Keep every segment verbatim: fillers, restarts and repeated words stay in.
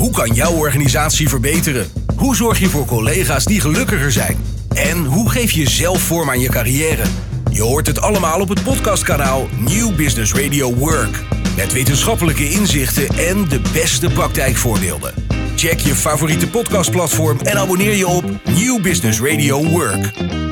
Hoe kan jouw organisatie verbeteren? Hoe zorg je voor collega's die gelukkiger zijn? En hoe geef je zelf vorm aan je carrière? Je hoort het allemaal op het podcastkanaal New Business Radio Work. Met wetenschappelijke inzichten en de beste praktijkvoorbeelden. Check je favoriete podcastplatform en abonneer je op New Business Radio Work.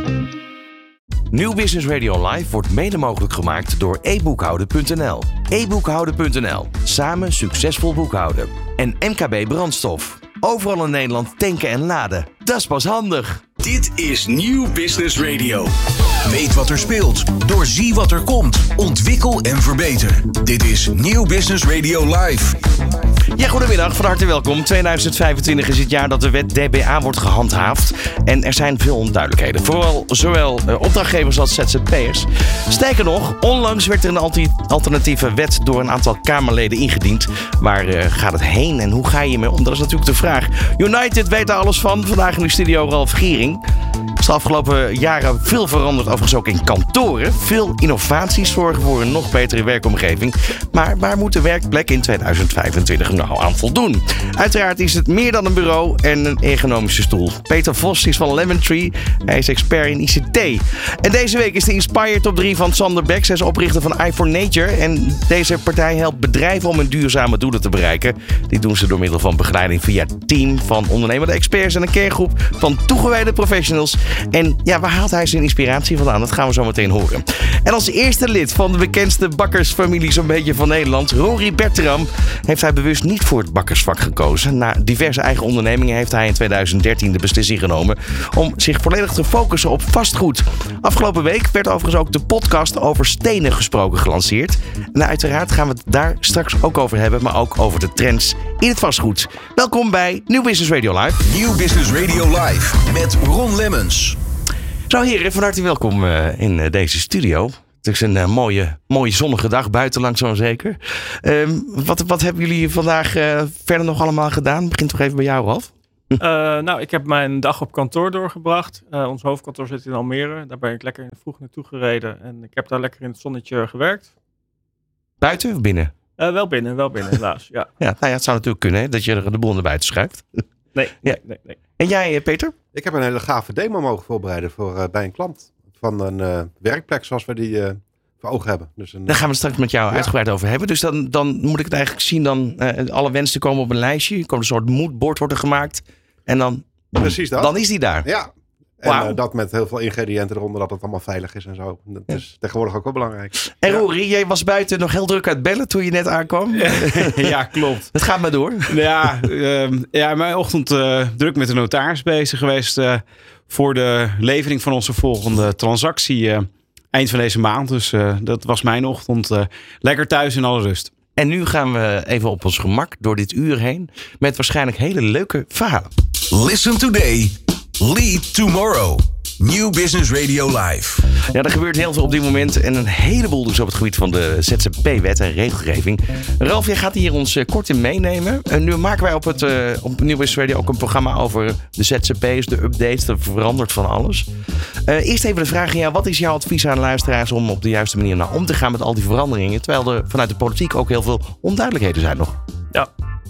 New Business Radio Live wordt mede mogelijk gemaakt door e boekhouden punt n l. e boekhouden punt n l. Samen succesvol boekhouden. En M K B Brandstof. Overal in Nederland tanken en laden. Dat is pas handig. Dit is New Business Radio. Weet wat er speelt. Doorzie wat er komt. Ontwikkel en verbeter. Dit is New Business Radio Live. Ja, goedemiddag. Van harte welkom. tweeduizend vijfentwintig is het jaar dat de wet D B A wordt gehandhaafd. En er zijn veel onduidelijkheden. Vooral zowel uh, opdrachtgevers als Z Z P'ers. Sterker nog, onlangs werd er een alti- alternatieve wet door een aantal Kamerleden ingediend. Waar uh, gaat het heen en hoe ga je mee om? Dat is natuurlijk de vraag. United weet daar alles van. Vandaag in de studio Ralf Giering. Er is de afgelopen jaren veel veranderd, overigens ook in kantoren. Veel innovaties zorgen voor een nog betere werkomgeving. Maar waar moet de werkplek in tweeduizend vijfentwintig nou aan voldoen? Uiteraard is het meer dan een bureau en een ergonomische stoel. Peter Vos is van Lemon Tree. Hij is expert in I C T. En deze week is de Inspire Top drie van Sander Beks. Hij is oprichter van i four Nature. En deze partij helpt bedrijven om hun duurzame doelen te bereiken. Dit doen ze door middel van begeleiding via het team van ondernemende experts en een kerngroep van toegewijde professionals. En ja, waar haalt hij zijn inspiratie vandaan? Dat gaan we zo meteen horen. En als eerste lid van de bekendste bakkersfamilie zo'n beetje van Nederland, Rory Bertram, heeft hij bewust niet voor het bakkersvak gekozen. Na diverse eigen ondernemingen heeft hij in tweeduizend dertien de beslissing genomen om zich volledig te focussen op vastgoed. Afgelopen week werd overigens ook de podcast over stenen gesproken gelanceerd. En uiteraard gaan we het daar straks ook over hebben, maar ook over de trends in het vastgoed. Welkom bij New Business Radio Live. New Business Radio Live met Ron Lemmens. Zo heren, van harte welkom uh, in uh, deze studio. Het is een uh, mooie, mooie zonnige dag buiten langzaam zeker. Uh, wat, wat hebben jullie vandaag uh, verder nog allemaal gedaan? Begint toch even bij jou af? Uh, nou, ik heb mijn dag op kantoor doorgebracht. Uh, ons hoofdkantoor zit in Almere. Daar ben ik lekker vroeg naartoe gereden. En ik heb daar lekker in het zonnetje gewerkt. Buiten of binnen? Uh, wel binnen, wel binnen helaas. Ja. Ja, nou ja, het zou natuurlijk kunnen hè, dat je er de boel naar buiten schuift. Nee, ja. nee, nee, nee. En jij Peter? Ik heb een hele gave demo mogen voorbereiden voor, uh, bij een klant. Van een uh, werkplek zoals we die uh, voor ogen hebben. Dus een, Daar gaan we het straks met jou ja. uitgebreid over hebben. Dus dan, dan moet ik het eigenlijk zien. Dan, uh, alle wensen komen op een lijstje. Er komt een soort moodboard worden gemaakt. En dan, Precies dat. dan is die daar. Ja. En Wow. uh, dat met heel veel ingrediënten eronder. Dat het allemaal veilig is en zo. Dat ja. is tegenwoordig ook wel belangrijk. En ja. Rory, jij was buiten nog heel druk aan het bellen toen je net aankwam. Ja, klopt. Het gaat maar door. Ja, uh, ja mijn ochtend uh, druk met de notaris bezig geweest. Uh, voor de levering van onze volgende transactie. Uh, eind van deze maand. Dus uh, dat was mijn ochtend. Uh, lekker thuis in alle rust. En nu gaan we even op ons gemak door dit uur heen. Met waarschijnlijk hele leuke verhalen. Listen today, lead tomorrow. New Business Radio Live. Ja, er gebeurt heel veel op dit moment. En een heleboel dus op het gebied van de Z Z P-wet en regelgeving. Ralf, jij gaat hier ons uh, kort in meenemen. Uh, nu maken wij op, het, uh, op New Business Radio ook een programma over de Z Z P's, de updates. Er verandert van alles. Uh, eerst even de vraag aan jou. Wat is jouw advies aan luisteraars om op de juiste manier nou om te gaan met al die veranderingen? Terwijl er vanuit de politiek ook heel veel onduidelijkheden zijn nog. Ja.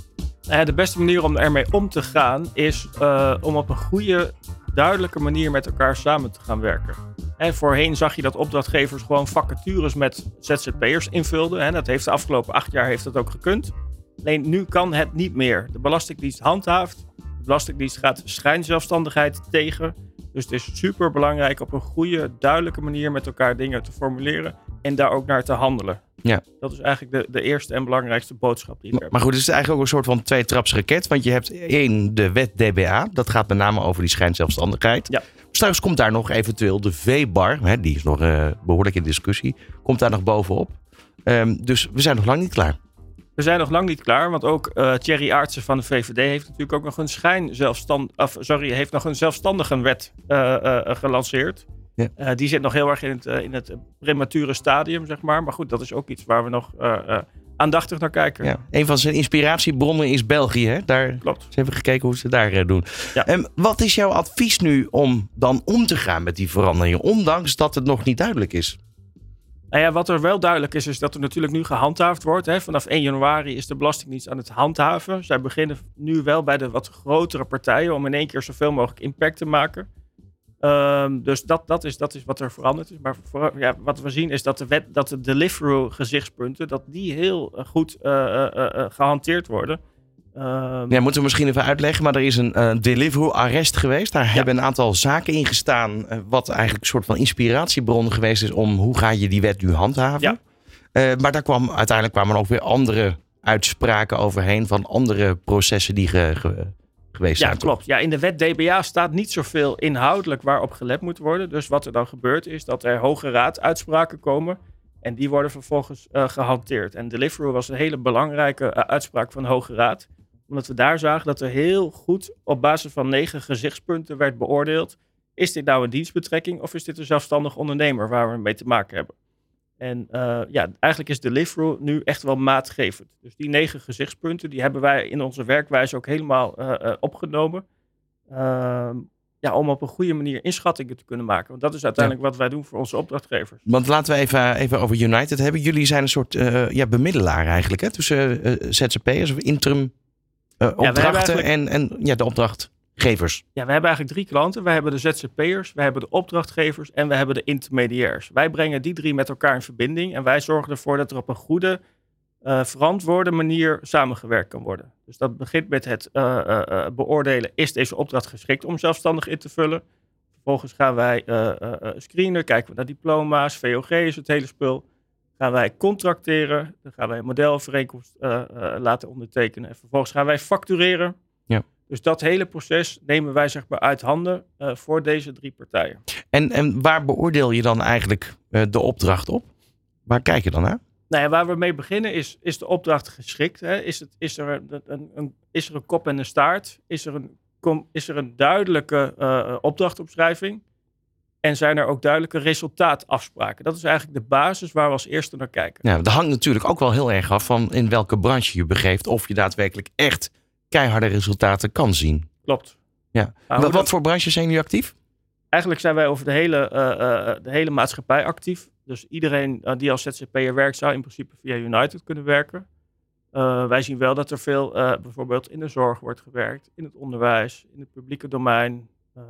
Uh, de beste manier om ermee om te gaan is uh, om op een goede, duidelijke manier met elkaar samen te gaan werken. En voorheen zag je dat opdrachtgevers gewoon vacatures met Z Z P'ers invulden. En dat heeft de afgelopen acht jaar heeft dat ook gekund. Alleen nu kan het niet meer. De Belastingdienst handhaaft. De Belastingdienst gaat schijnzelfstandigheid tegen. Dus het is super belangrijk op een goede, duidelijke manier met elkaar dingen te formuleren. En daar ook naar te handelen. Ja. Dat is eigenlijk de, de eerste en belangrijkste boodschap die ik heb. Maar goed, het is eigenlijk ook een soort van tweetrapsraket. Want je hebt één, de wet D B A. Dat gaat met name over die schijnzelfstandigheid. Ja. Straks komt daar nog eventueel de V-bar. Hè, die is nog uh, behoorlijk in discussie. Komt daar nog bovenop. Um, dus we zijn nog lang niet klaar. We zijn nog lang niet klaar, want ook uh, Thierry Aartsen van de V V D heeft natuurlijk ook nog een schijnzelfstand, of sorry, heeft nog een zelfstandige wet uh, uh, gelanceerd. Ja. Uh, die zit nog heel erg in het, uh, in het premature stadium, zeg maar. Maar goed, dat is ook iets waar we nog uh, uh, aandachtig naar kijken. Ja. Een van zijn inspiratiebronnen is België. Hè? Daar Klopt. Ze hebben gekeken hoe ze daar uh, doen. Ja. Um, wat is jouw advies nu om dan om te gaan met die veranderingen, ondanks dat het nog niet duidelijk is? Nou ja, wat er wel duidelijk is, is dat er natuurlijk nu gehandhaafd wordt. Hè. Vanaf één januari is de Belastingdienst aan het handhaven. Zij beginnen nu wel bij de wat grotere partijen om in één keer zoveel mogelijk impact te maken. Um, dus dat, dat, is, dat is wat er veranderd is. Maar voor, ja, wat we zien is dat de wet, dat de Deliveroo gezichtspunten, dat die heel goed uh, uh, uh, gehanteerd worden. Um, ja, moeten we misschien even uitleggen, maar er is een uh, Deliveroo-arrest geweest. Daar ja. hebben een aantal zaken in gestaan, uh, wat eigenlijk een soort van inspiratiebron geweest is om hoe ga je die wet nu handhaven. Ja. Uh, maar daar kwam uiteindelijk kwamen ook weer andere uitspraken overheen van andere processen die ge, ge, geweest ja, zijn. Ja, klopt. Ja, in de wet D B A staat niet zoveel inhoudelijk waarop gelet moet worden. Dus wat er dan gebeurt is dat er Hoge Raad uitspraken komen. En die worden vervolgens uh, gehanteerd. En Deliveroo was een hele belangrijke uh, uitspraak van de Hoge Raad. Omdat we daar zagen dat er heel goed op basis van negen gezichtspunten werd beoordeeld. Is dit nou een dienstbetrekking of is dit een zelfstandig ondernemer waar we mee te maken hebben? En uh, ja, eigenlijk is Deliveroo nu echt wel maatgevend. Dus die negen gezichtspunten, die hebben wij in onze werkwijze ook helemaal uh, uh, opgenomen. Uh, ja, om op een goede manier inschattingen te kunnen maken. Want dat is uiteindelijk ja. wat wij doen voor onze opdrachtgevers. Want laten we even, even over United hebben. Jullie zijn een soort uh, ja, bemiddelaar eigenlijk, hè? Tussen uh, Z Z P'ers of interim uh, opdrachten ja, en, en ja, de opdrachtgevers. Ja, we hebben eigenlijk drie klanten. We hebben de Z Z P'ers, we hebben de opdrachtgevers en we hebben de intermediairs. Wij brengen die drie met elkaar in verbinding. En wij zorgen ervoor dat er op een goede, uh, verantwoorde manier samengewerkt kan worden. Dus dat begint met het uh, uh, beoordelen, is deze opdracht geschikt om zelfstandig in te vullen? Vervolgens gaan wij uh, uh, screenen, kijken we naar diploma's, V O G is het hele spul. Gaan wij contracteren, dan gaan wij een modelovereenkomst uh, uh, laten ondertekenen. En vervolgens gaan wij factureren. Ja. Dus dat hele proces nemen wij zeg maar uit handen uh, voor deze drie partijen. En, en waar beoordeel je dan eigenlijk uh, de opdracht op? Waar kijk je dan naar? Nou ja, waar we mee beginnen is, is de opdracht geschikt? Hè? Is, het, is, er een, een, een, is er een kop en een staart? Is er een, kom, is er een duidelijke uh, opdrachtopschrijving? En zijn er ook duidelijke resultaatafspraken? Dat is eigenlijk de basis waar we als eerste naar kijken. Ja, dat hangt natuurlijk ook wel heel erg af van in welke branche je begeeft. Of je daadwerkelijk echt keiharde resultaten kan zien. Klopt. Ja. Nou, wat dat... voor branches zijn jullie actief? Eigenlijk zijn wij over de hele, uh, uh, de hele maatschappij actief. Dus iedereen uh, die als Z Z P'er werkt, zou in principe via United kunnen werken. Uh, wij zien wel dat er veel uh, bijvoorbeeld in de zorg wordt gewerkt, in het onderwijs, in het publieke domein. Uh,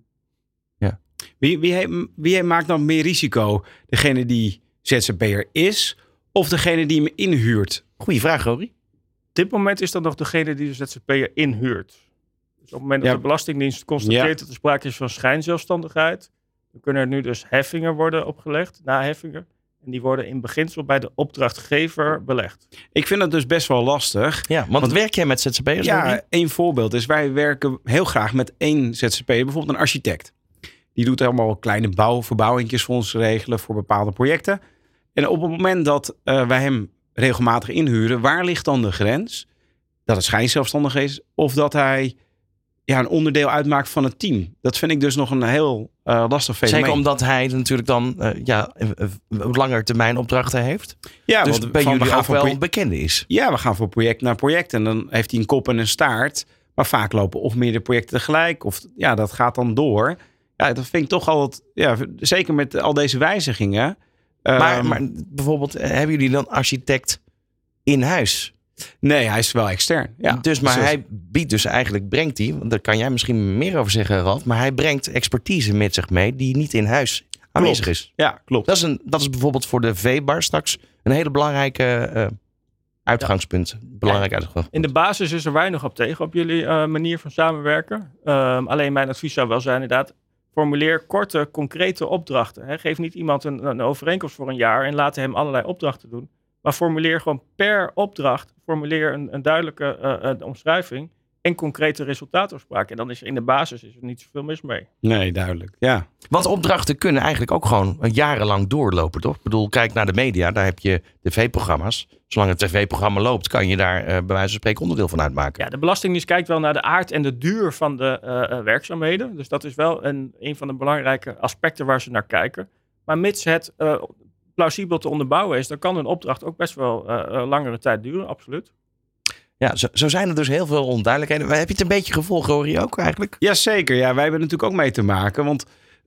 ja. Wie, wie, wie maakt dan meer risico? Degene die Z Z P'er is of degene die hem inhuurt? Goeie vraag, Rory. Op dit moment is dat nog degene die de Z Z P'er inhuurt. Dus op het moment dat ja. de Belastingdienst constateert ja. dat er sprake is van schijnzelfstandigheid, dan kunnen er nu dus heffingen worden opgelegd, naheffingen. En die worden in beginsel bij de opdrachtgever belegd. Ik vind dat dus best wel lastig. Ja, want, want werk jij met Z Z P'ers? Ja, één voorbeeld is wij werken heel graag met één Z Z P'er, bijvoorbeeld een architect. Die doet allemaal kleine bouw, verbouwingjes voor ons regelen voor bepaalde projecten. En op het moment dat uh, wij hem regelmatig inhuren, waar ligt dan de grens? Dat het schijnzelfstandig is of dat hij ja, een onderdeel uitmaakt van het team. Dat vind ik dus nog een heel uh, lastig fenomeen. Zeker omdat hij natuurlijk dan uh, ja, langer termijn opdrachten heeft. Ja, dus want bij van, jullie we ook wel project... bekende is. Ja, we gaan van project naar project. En dan heeft hij een kop en een staart. Maar vaak lopen of meerdere projecten tegelijk. Of ja, dat gaat dan door. Ja, dat vind ik toch altijd, ja, zeker met al deze wijzigingen. Maar, um, maar bijvoorbeeld, hebben jullie dan architect in huis? Nee, hij is wel extern. Ja. Dus, maar dus hij biedt dus eigenlijk, brengt hij, daar kan jij misschien meer over zeggen, Ralf, maar hij brengt expertise met zich mee die niet in huis aanwezig klopt. is. Ja, klopt. Dat is, een, dat is bijvoorbeeld voor de V-bar straks een hele belangrijke uh, uitgangspunt. Ja. Belangrijk uitgangspunt. In de basis is er weinig op tegen op jullie uh, manier van samenwerken. Um, alleen mijn advies zou wel zijn inderdaad, formuleer korte, concrete opdrachten. Hè. Geef niet iemand een, een overeenkomst voor een jaar en laat hem allerlei opdrachten doen. Maar formuleer gewoon per opdracht, formuleer een, een duidelijke uh, uh, omschrijving en concrete resultaatafspraken. En dan is er in de basis is er niet zoveel mis mee. Nee, duidelijk. Ja. Want opdrachten kunnen eigenlijk ook gewoon jarenlang doorlopen, toch? Ik bedoel, kijk naar de media, daar heb je tv-programma's. Zolang het tv-programma loopt, kan je daar uh, bij wijze van spreken onderdeel van uitmaken. Ja, de Belastingdienst kijkt wel naar de aard en de duur van de uh, uh, werkzaamheden. Dus dat is wel een, een van de belangrijke aspecten waar ze naar kijken. Maar mits het uh, plausibel te onderbouwen is, dan kan een opdracht ook best wel uh, langere tijd duren, absoluut. Ja, zo, zo zijn er dus heel veel onduidelijkheden. Maar heb je het een beetje gevolgd, Rory, ook eigenlijk? Jazeker, ja, wij hebben natuurlijk ook mee te maken. Want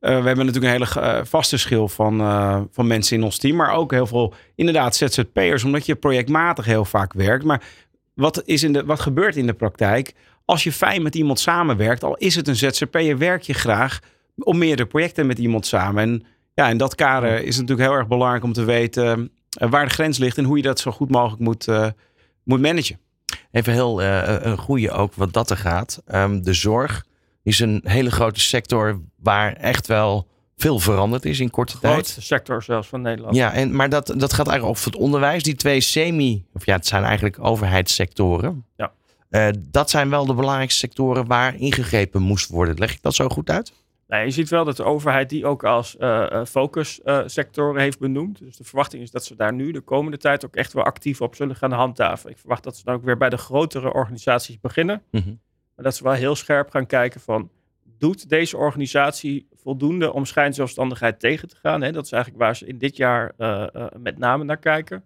we hebben natuurlijk een hele uh, vaste schil van, uh, van mensen in ons team. Maar ook heel veel inderdaad Z Z P'ers. Omdat je projectmatig heel vaak werkt. Maar wat, is in de, wat gebeurt in de praktijk? Als je fijn met iemand samenwerkt, al is het een Z Z P'er, werk je graag om meerdere projecten met iemand samen. En ja, in dat kader is het natuurlijk heel erg belangrijk om te weten uh, waar de grens ligt en hoe je dat zo goed mogelijk moet, uh, moet managen. Even heel uh, een goede ook wat dat er gaat. Um, de zorg is een hele grote sector waar echt wel veel veranderd is in korte tijd. De grootste sector zelfs van Nederland. Ja, en, maar dat, dat gaat eigenlijk over het onderwijs. Die twee semi, of ja, het zijn eigenlijk overheidssectoren. Ja. Uh, dat zijn wel de belangrijkste sectoren waar ingegrepen moest worden. Leg ik dat zo goed uit? Nou, je ziet wel dat de overheid die ook als uh, focussectoren uh, heeft benoemd. Dus de verwachting is dat ze daar nu de komende tijd ook echt wel actief op zullen gaan handhaven. Ik verwacht dat ze dan ook weer bij de grotere organisaties beginnen. Mm-hmm. Maar dat ze wel heel scherp gaan kijken van, doet deze organisatie voldoende om schijnzelfstandigheid tegen te gaan? Hè? Dat is eigenlijk waar ze in dit jaar uh, uh, met name naar kijken.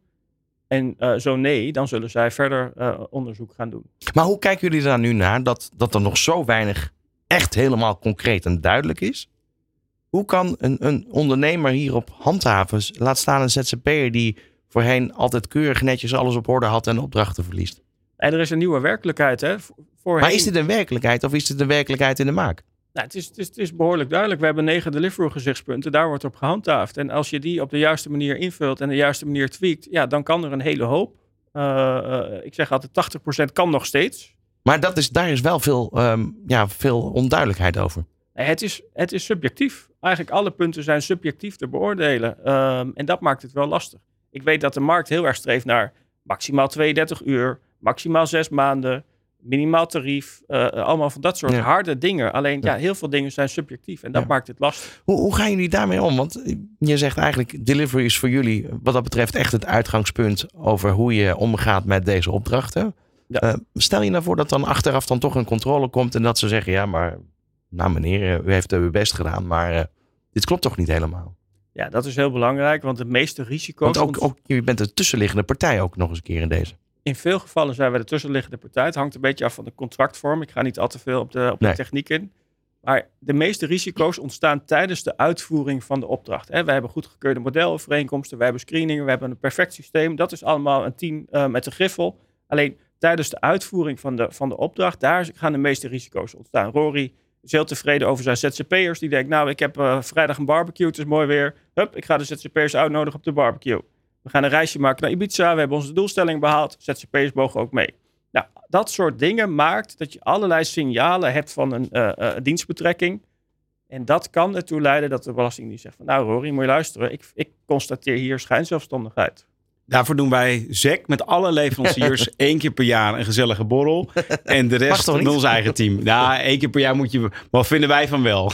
En uh, zo nee, dan zullen zij verder uh, onderzoek gaan doen. Maar hoe kijken jullie daar nu naar dat, dat er nog zo weinig echt helemaal concreet en duidelijk is? Hoe kan een, een ondernemer hierop handhaven? Laat staan een Z Z P'er die voorheen altijd keurig netjes alles op orde had en opdrachten verliest. En er is een nieuwe werkelijkheid. Hè? Voorheen... Maar is dit een werkelijkheid of is dit een werkelijkheid in de maak? Nou, het, is, het, is, het is behoorlijk duidelijk. We hebben negen Deliveroo gezichtspunten. Daar wordt op gehandhaafd. En als je die op de juiste manier invult en de juiste manier tweakt, ja, dan kan er een hele hoop. Uh, uh, ik zeg altijd tachtig procent kan nog steeds. Maar dat is, daar is wel veel, um, ja, veel onduidelijkheid over. Het is, het is subjectief. Eigenlijk alle punten zijn subjectief te beoordelen. Um, en dat maakt het wel lastig. Ik weet dat de markt heel erg streeft naar maximaal tweeëndertig uur, maximaal zes maanden, minimaal tarief. Uh, allemaal van dat soort ja. harde dingen. Alleen ja. ja, heel veel dingen zijn subjectief en dat ja. maakt het lastig. Hoe, hoe gaan jullie daarmee om? Want je zegt eigenlijk, delivery is voor jullie wat dat betreft echt het uitgangspunt over hoe je omgaat met deze opdrachten. Ja. Uh, stel je nou voor dat dan achteraf dan toch een controle komt en dat ze zeggen, ja, maar nou meneer, u heeft uw best gedaan, maar uh, dit klopt toch niet helemaal? Ja, dat is heel belangrijk, want de meeste risico's... Want ook, ook, je bent de tussenliggende partij ook nog eens een keer in deze. In veel gevallen zijn wij de tussenliggende partij. Het hangt een beetje af van de contractvorm. Ik ga niet al te veel op de, op de nee. techniek in. Maar de meeste risico's ontstaan tijdens de uitvoering van de opdracht. Wij hebben goedgekeurde modelovereenkomsten, wij hebben screeningen, we hebben een perfect systeem. Dat is allemaal een team uh, met de griffel. Alleen tijdens de uitvoering van de, van de opdracht, daar gaan de meeste risico's ontstaan. Rory is heel tevreden over zijn Z Z P'ers. Die denkt, nou, ik heb uh, vrijdag een barbecue, het is mooi weer. Hup, ik ga de Z Z P'ers uitnodigen op de barbecue. We gaan een reisje maken naar Ibiza, we hebben onze doelstelling behaald. Z Z P'ers mogen ook mee. Nou, dat soort dingen maakt dat je allerlei signalen hebt van een uh, uh, dienstbetrekking. En dat kan ertoe leiden dat de Belastingdienst zegt van, nou Rory, moet je luisteren. Ik, ik constateer hier schijnzelfstandigheid. Daarvoor doen wij Z E C met alle leveranciers één keer per jaar een gezellige borrel. En de rest met ons eigen team. Nou, één keer per jaar moet je... Wat vinden wij van wel?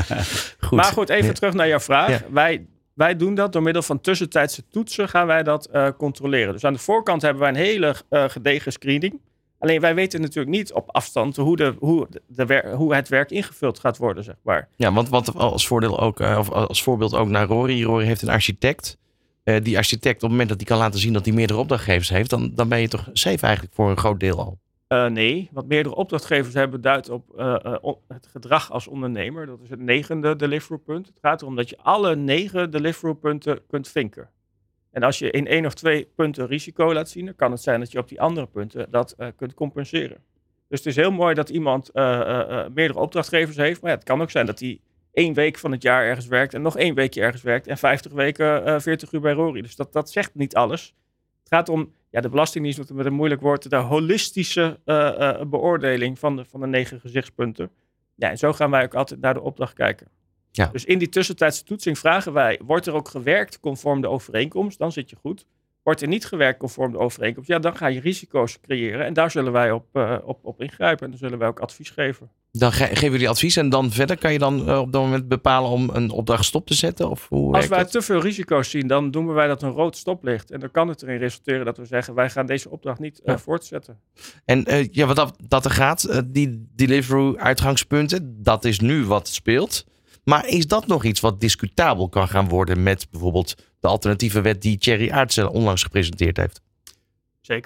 Goed. Maar goed, even ja. terug naar jouw vraag. Ja. Wij, wij doen dat door middel van tussentijdse toetsen gaan wij dat uh, controleren. Dus aan de voorkant hebben wij een hele uh, gedegen screening. Alleen wij weten natuurlijk niet op afstand hoe, de, hoe, de wer- hoe het werk ingevuld gaat worden, zeg maar. Ja, want, want als, voordeel ook, uh, of als voorbeeld ook naar Rory. Rory heeft een architect. Uh, die architect, op het moment dat hij kan laten zien dat hij meerdere opdrachtgevers heeft, dan, dan ben je toch safe eigenlijk voor een groot deel al? Uh, nee, wat meerdere opdrachtgevers hebben duidt op uh, uh, on- het gedrag als ondernemer. Dat is het negende Deliveroo-punt. Het gaat erom dat je alle negen Deliveroo-punten kunt vinken. En als je in één of twee punten risico laat zien, dan kan het zijn dat je op die andere punten dat uh, kunt compenseren. Dus het is heel mooi dat iemand uh, uh, uh, meerdere opdrachtgevers heeft. Maar ja, het kan ook zijn dat hij één week van het jaar ergens werkt en nog één weekje ergens werkt en vijftig weken uh, veertig uur bij Rory. Dus dat, dat zegt niet alles. Het gaat om, ja, de Belastingdienst met een moeilijk woord, de holistische uh, uh, beoordeling van de, van de negen gezichtspunten. Ja, en zo gaan wij ook altijd naar de opdracht kijken. Ja. Dus in die tussentijdse toetsing vragen wij, wordt er ook gewerkt conform de overeenkomst? Dan zit je goed. Wordt er niet gewerkt conform de overeenkomst? Ja, dan ga je risico's creëren en daar zullen wij op, uh, op, op ingrijpen en dan zullen wij ook advies geven. Dan ge- geven jullie advies en dan verder kan je dan uh, op dat moment bepalen om een opdracht stop te zetten? Of hoe Als wij dat? te veel risico's zien, dan doen wij dat een rood stoplicht. En dan kan het erin resulteren dat we zeggen, wij gaan deze opdracht niet uh, ja. voortzetten. En uh, ja, wat dat, dat er gaat, uh, die Deliveroo uitgangspunten, dat is nu wat speelt. Maar is dat nog iets wat discutabel kan gaan worden met bijvoorbeeld de alternatieve wet die Thierry Aartselaar onlangs gepresenteerd heeft? Zeker.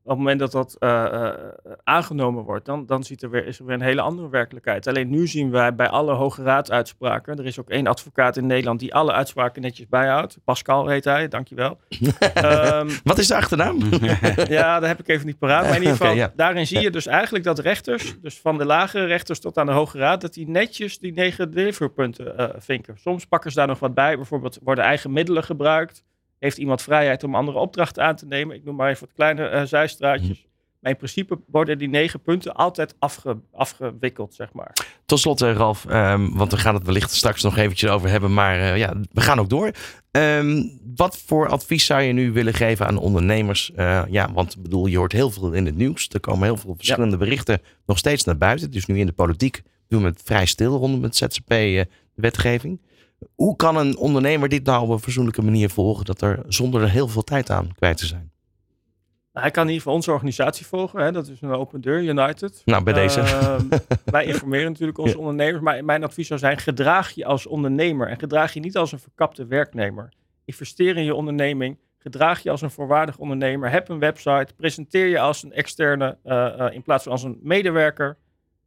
op het moment dat dat uh, uh, aangenomen wordt, dan, dan ziet er weer, is er weer een hele andere werkelijkheid. Alleen nu zien wij bij alle Hoge Raadsuitspraken, er is ook één advocaat in Nederland die alle uitspraken netjes bijhoudt. Pascal heet hij, dankjewel. um, Wat is de achternaam? ja, dat heb ik even niet paraat. Maar in ieder geval, Okay, ja. daarin zie je dus eigenlijk dat rechters, dus van de lagere rechters tot aan de Hoge Raad, dat die netjes die negen deliverpunten uh, vinken. Soms pakken ze daar nog wat bij. Bijvoorbeeld worden eigen middelen gebruikt. Heeft iemand vrijheid om andere opdrachten aan te nemen? Ik noem maar even wat kleine uh, zijstraatjes. Mm. Maar in principe worden die negen punten altijd afge, afgewikkeld, zeg maar. Tot slot, uh, Ralf, um, want we gaan het wellicht straks nog eventjes over hebben. Maar uh, ja, we gaan ook door. Um, wat voor advies zou je nu willen geven aan ondernemers? Uh, ja, want ik bedoel, je hoort heel veel in het nieuws. Er komen heel veel verschillende ja. berichten nog steeds naar buiten. Dus nu in de politiek doen we het vrij stil rondom het Z Z P-wetgeving. Uh, Hoe kan een ondernemer dit nou op een fatsoenlijke manier volgen, dat er zonder er heel veel tijd aan kwijt te zijn? Hij kan in ieder geval onze organisatie volgen. Hè? Dat is een open deur, United. Nou, bij deze. Uh, wij informeren natuurlijk onze ja. ondernemers. Maar mijn advies zou zijn, gedraag je als ondernemer. En gedraag je niet als een verkapte werknemer. Investeer in je onderneming. Gedraag je als een volwaardig ondernemer. Heb een website. Presenteer je als een externe uh, uh, in plaats van als een medewerker.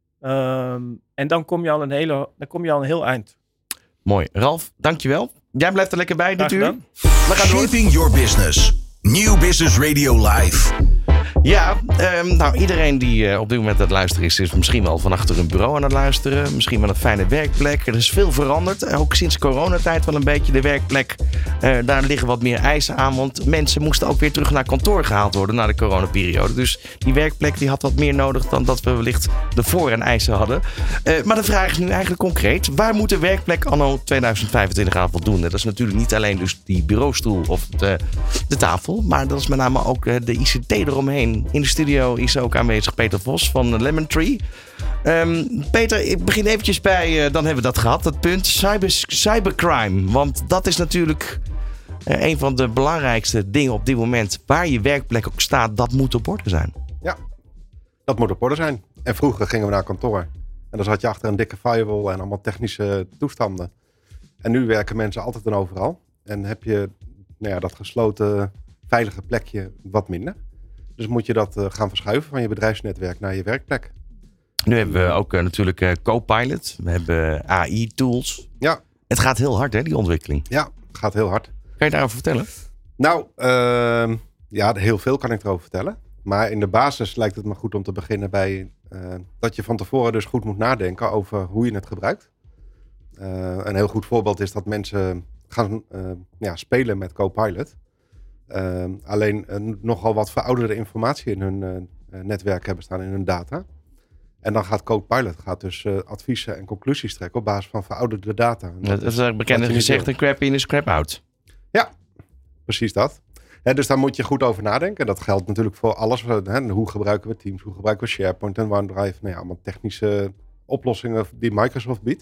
Um, en dan kom je al een, hele, dan kom je al een heel eind. Mooi. Ralf, dankjewel. Jij blijft er lekker bij natuurlijk. We gaan Shaping Your Business. New Business Radio Live. Ja, um, nou iedereen die uh, op dit moment aan het luisteren is, is misschien wel van achter een bureau aan het luisteren. Misschien wel een fijne werkplek. Er is veel veranderd. Ook sinds coronatijd wel een beetje de werkplek. Uh, daar liggen wat meer eisen aan. Want mensen moesten ook weer terug naar kantoor gehaald worden na de coronaperiode. Dus die werkplek die had wat meer nodig dan dat we wellicht de voor- en eisen hadden. Uh, maar de vraag is nu eigenlijk concreet. Waar moet de werkplek anno tweeduizend vijfentwintig aan voldoen? Dat is natuurlijk niet alleen dus die bureaustoel of de, de tafel. Maar dat is met name ook uh, de I C T eromheen. In de studio is ook aanwezig Peter Vos van Lemon Tree. Um, Peter, ik begin eventjes bij, uh, dan hebben we dat gehad, dat punt cyber, cybercrime. Want dat is natuurlijk uh, een van de belangrijkste dingen op dit moment. Waar je werkplek ook staat, dat moet op orde zijn. Ja, dat moet op orde zijn. En vroeger gingen we naar kantoor. En dan zat je achter een dikke firewall en allemaal technische toestanden. En nu werken mensen altijd en overal. En heb je nou ja, dat gesloten, veilige plekje wat minder. Dus moet je dat uh, gaan verschuiven van je bedrijfsnetwerk naar je werkplek. Nu hebben we ook uh, natuurlijk uh, Copilot. We hebben A I-tools. Ja. Het gaat heel hard, hè, die ontwikkeling. Ja, het gaat heel hard. Kan je daarover vertellen? Nou, uh, ja, heel veel kan ik erover vertellen. Maar in de basis lijkt het me goed om te beginnen bij uh, dat je van tevoren dus goed moet nadenken over hoe je het gebruikt. Uh, een heel goed voorbeeld is dat mensen gaan uh, ja, spelen met Copilot. Uh, alleen uh, nogal wat verouderde informatie in hun uh, netwerk hebben staan, in hun data. En dan gaat Copilot gaat dus uh, adviezen en conclusies trekken op basis van verouderde data. Dat, dat is een bekende gezegd, een crap in is crap out. Ja, precies dat. He, dus daar moet je goed over nadenken. Dat geldt natuurlijk voor alles. He, hoe gebruiken we Teams, hoe gebruiken we SharePoint en OneDrive. Nou ja, allemaal technische oplossingen die Microsoft biedt.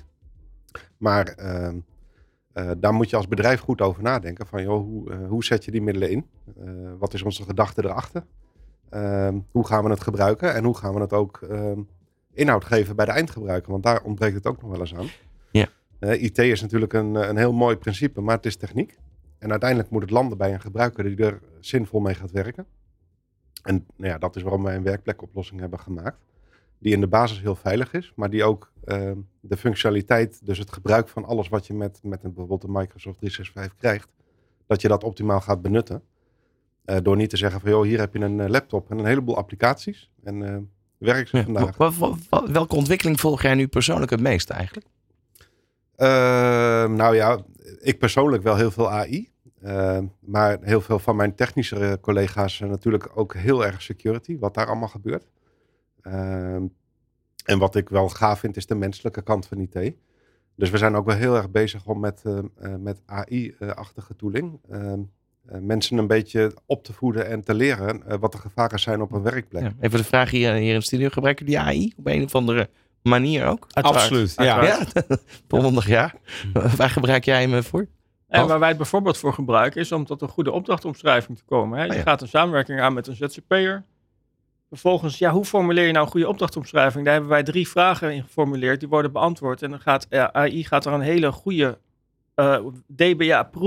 Maar uh, uh, daar moet je als bedrijf goed over nadenken. Van joh, hoe, uh, hoe zet je die middelen in? Uh, wat is onze gedachte erachter? Uh, hoe gaan we het gebruiken? En hoe gaan we het ook uh, inhoud geven bij de eindgebruiker? Want daar ontbreekt het ook nog wel eens aan. Ja. Uh, I T is natuurlijk een, een heel mooi principe, maar het is techniek. En uiteindelijk moet het landen bij een gebruiker die er zinvol mee gaat werken. En nou ja, dat is waarom wij een werkplekoplossing hebben gemaakt. Die in de basis heel veilig is, maar die ook uh, de functionaliteit, dus het gebruik van alles wat je met, met een, bijvoorbeeld de Microsoft driehonderdzesenzestig krijgt, dat je dat optimaal gaat benutten. Uh, door niet te zeggen van, joh, hier heb je een uh, laptop en een heleboel applicaties. En uh, werk ze ja, vandaag. Wat, wat, wat, welke ontwikkeling volg jij nu persoonlijk het meest eigenlijk? Uh, nou ja, ik persoonlijk wel heel veel A I. Uh, maar heel veel van mijn technische collega's uh, natuurlijk ook heel erg security, wat daar allemaal gebeurt. Uh, en wat ik wel gaaf vind is de menselijke kant van I T. Dus we zijn ook wel heel erg bezig om met, uh, uh, met A I-achtige tooling uh, uh, mensen een beetje op te voeden en te leren uh, wat de gevaren zijn op een werkplek. Ja, even de vraag hier, hier in de studio, gebruiken jullie A I op een of andere manier ook? Uiteraard. Absoluut, ja. ja? Volmondig ja. Waar gebruik jij hem voor? En waar wij het bijvoorbeeld voor gebruiken is om tot een goede opdrachtomschrijving te komen. Hè? Je oh ja. gaat een samenwerking aan met een Z Z P'er. Vervolgens, ja, hoe formuleer je nou een goede opdrachtomschrijving? Daar hebben wij drie vragen in geformuleerd. Die worden beantwoord. En dan gaat ja, A I gaat er een hele goede uh, D B A-proof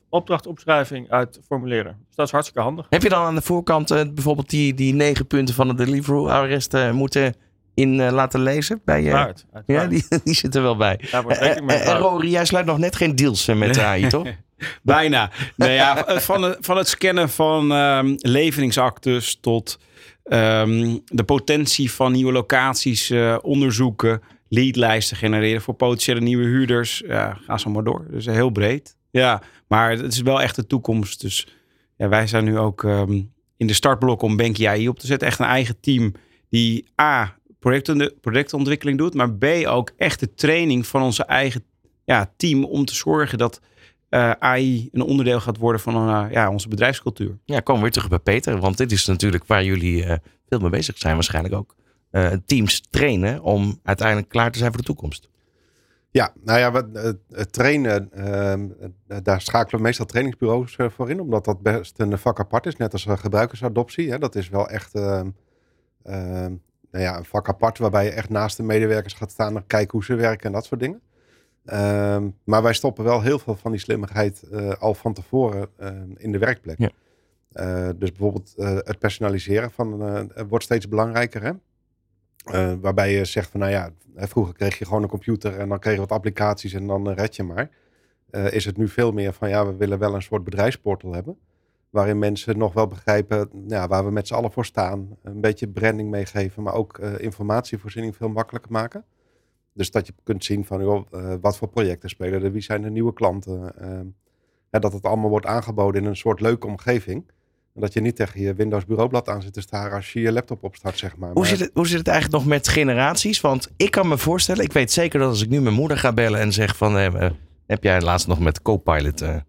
opdrachtopschrijving uit formuleren. Dus dat is hartstikke handig. Heb je dan aan de voorkant uh, bijvoorbeeld die, die negen punten van de Deliveroo-arrest uh, moeten in uh, laten lezen? Bij, uh, Uiteraard, ja, die, die zit er wel bij. Daar wordt rekening mee uh, uh, Rory, jij sluit nog net geen deals uh, met de A I, toch? Bijna. Nee, ja, van, het, van het scannen van um, leveringsactes tot um, de potentie van nieuwe locaties uh, onderzoeken, leadlijsten genereren voor potentiële nieuwe huurders. Ja, ga zo maar door. Dus heel breed. Ja, maar het is wel echt de toekomst. Dus ja, wij zijn nu ook um, in de startblok om Bankie A I op te zetten. Echt een eigen team die A, projectontwikkeling doet, maar B, ook echt de training van onze eigen ja, team om te zorgen dat Uh, A I een onderdeel gaat worden van uh, ja, onze bedrijfscultuur. Ja, komen we weer terug bij Peter. Want dit is natuurlijk waar jullie uh, veel mee bezig zijn. Waarschijnlijk ook uh, teams trainen om uiteindelijk klaar te zijn voor de toekomst. Ja, nou ja, we, uh, trainen, uh, daar schakelen we meestal trainingsbureaus uh, voor in. Omdat dat best een vak apart is. Net als uh, gebruikersadoptie. Hè. Dat is wel echt uh, uh, nou ja, een vak apart waarbij je echt naast de medewerkers gaat staan en kijken hoe ze werken en dat soort dingen. Uh, maar wij stoppen wel heel veel van die slimmigheid uh, al van tevoren uh, in de werkplek. Ja. Uh, dus bijvoorbeeld uh, het personaliseren van, uh, wordt steeds belangrijker. Hè? Uh, waarbij je zegt van nou ja, vroeger kreeg je gewoon een computer en dan kreeg je wat applicaties en dan uh, red je maar. Uh, is het nu veel meer van ja, we willen wel een soort bedrijfsportal hebben. Waarin mensen nog wel begrijpen ja, waar we met z'n allen voor staan. Een beetje branding meegeven, maar ook uh, informatievoorziening veel makkelijker maken. Dus dat je kunt zien van joh, uh, wat voor projecten spelen er, wie zijn de nieuwe klanten. Uh, ja, dat het allemaal wordt aangeboden in een soort leuke omgeving. En dat je niet tegen je Windows bureaublad aan zit te staren als je je laptop opstart, zeg maar. Hoe, maar... zit het, hoe zit het eigenlijk nog met generaties? Want ik kan me voorstellen, ik weet zeker dat als ik nu mijn moeder ga bellen en zeg van uh, heb jij laatst nog met Copilot uh,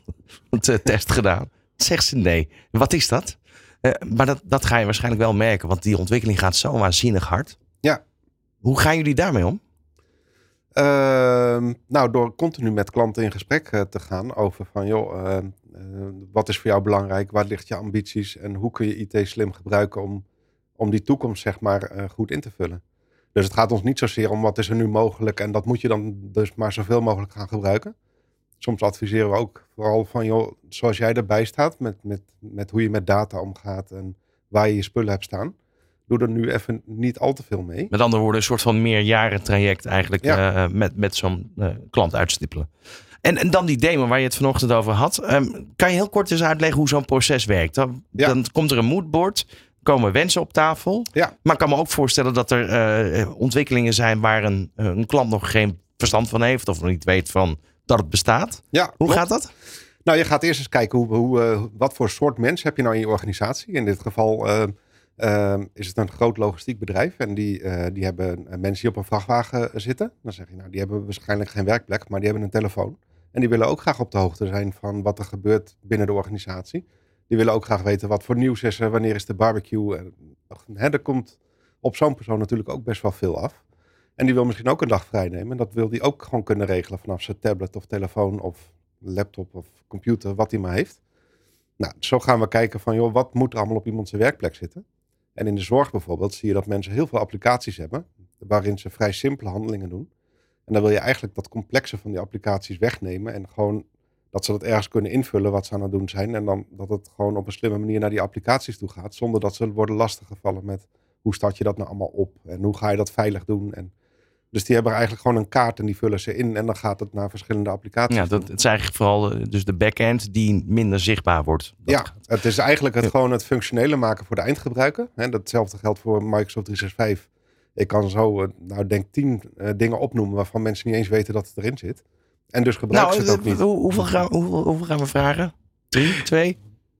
de test gedaan? Zegt ze nee. Wat is dat? Uh, maar dat, dat ga je waarschijnlijk wel merken, want die ontwikkeling gaat zo waanzinnig hard. Ja. Hoe gaan jullie daarmee om? Uh, nou, door continu met klanten in gesprek uh, te gaan over van joh, uh, uh, wat is voor jou belangrijk, waar ligt je ambities en hoe kun je I T slim gebruiken om, om die toekomst zeg maar uh, goed in te vullen. Dus het gaat ons niet zozeer om wat is er nu mogelijk en dat moet je dan dus maar zoveel mogelijk gaan gebruiken. Soms adviseren we ook vooral van joh, zoals jij erbij staat met, met, met hoe je met data omgaat en waar je je spullen hebt staan. Doe er nu even niet al te veel mee. Met andere woorden, een soort van meerjarentraject eigenlijk ja. uh, met, met zo'n uh, klant uitstippelen. En, en dan die demo waar je het vanochtend over had. Um, kan je heel kort eens uitleggen hoe zo'n proces werkt? Dan, ja. dan komt er een moodboard, komen wensen op tafel. Ja. Maar ik kan me ook voorstellen dat er uh, ontwikkelingen zijn waar een, een klant nog geen verstand van heeft of nog niet weet van dat het bestaat. Ja, hoe klopt. gaat dat? Nou, je gaat eerst eens kijken hoe, hoe, uh, wat voor soort mens heb je nou in je organisatie. In dit geval uh, uh, is het een groot logistiek bedrijf. En die, uh, die hebben uh, mensen die op een vrachtwagen zitten. Dan zeg je, nou, die hebben waarschijnlijk geen werkplek, maar die hebben een telefoon. En die willen ook graag op de hoogte zijn van wat er gebeurt binnen de organisatie. Die willen ook graag weten wat voor nieuws is er, wanneer is de barbecue. En, hè, er komt op zo'n persoon natuurlijk ook best wel veel af. En die wil misschien ook een dag vrij nemen. En dat wil die ook gewoon kunnen regelen vanaf zijn tablet of telefoon of laptop of computer, wat hij maar heeft. Nou, zo gaan we kijken van, joh, wat moet er allemaal op iemand zijn werkplek zitten? En in de zorg bijvoorbeeld zie je dat mensen heel veel applicaties hebben, waarin ze vrij simpele handelingen doen. En dan wil je eigenlijk dat complexe van die applicaties wegnemen en gewoon dat ze dat ergens kunnen invullen wat ze aan het doen zijn. En dan dat het gewoon op een slimme manier naar die applicaties toe gaat, zonder dat ze worden lastiggevallen met hoe start je dat nou allemaal op en hoe ga je dat veilig doen. En dus die hebben eigenlijk gewoon een kaart en die vullen ze in en dan gaat het naar verschillende applicaties. Ja, dat, het is eigenlijk vooral dus de backend die minder zichtbaar wordt. Dat ja, gaat. Het is eigenlijk het, gewoon het functionele maken voor de eindgebruiker. Hè, datzelfde geldt voor Microsoft driehonderdzesenzestig. Ik kan zo, nou denk tien uh, dingen opnoemen waarvan mensen niet eens weten dat het erin zit. En dus gebruiken nou, ze het ook niet. Hoe, hoeveel, gaan, hoeveel, hoeveel gaan we vragen? Drie, twee?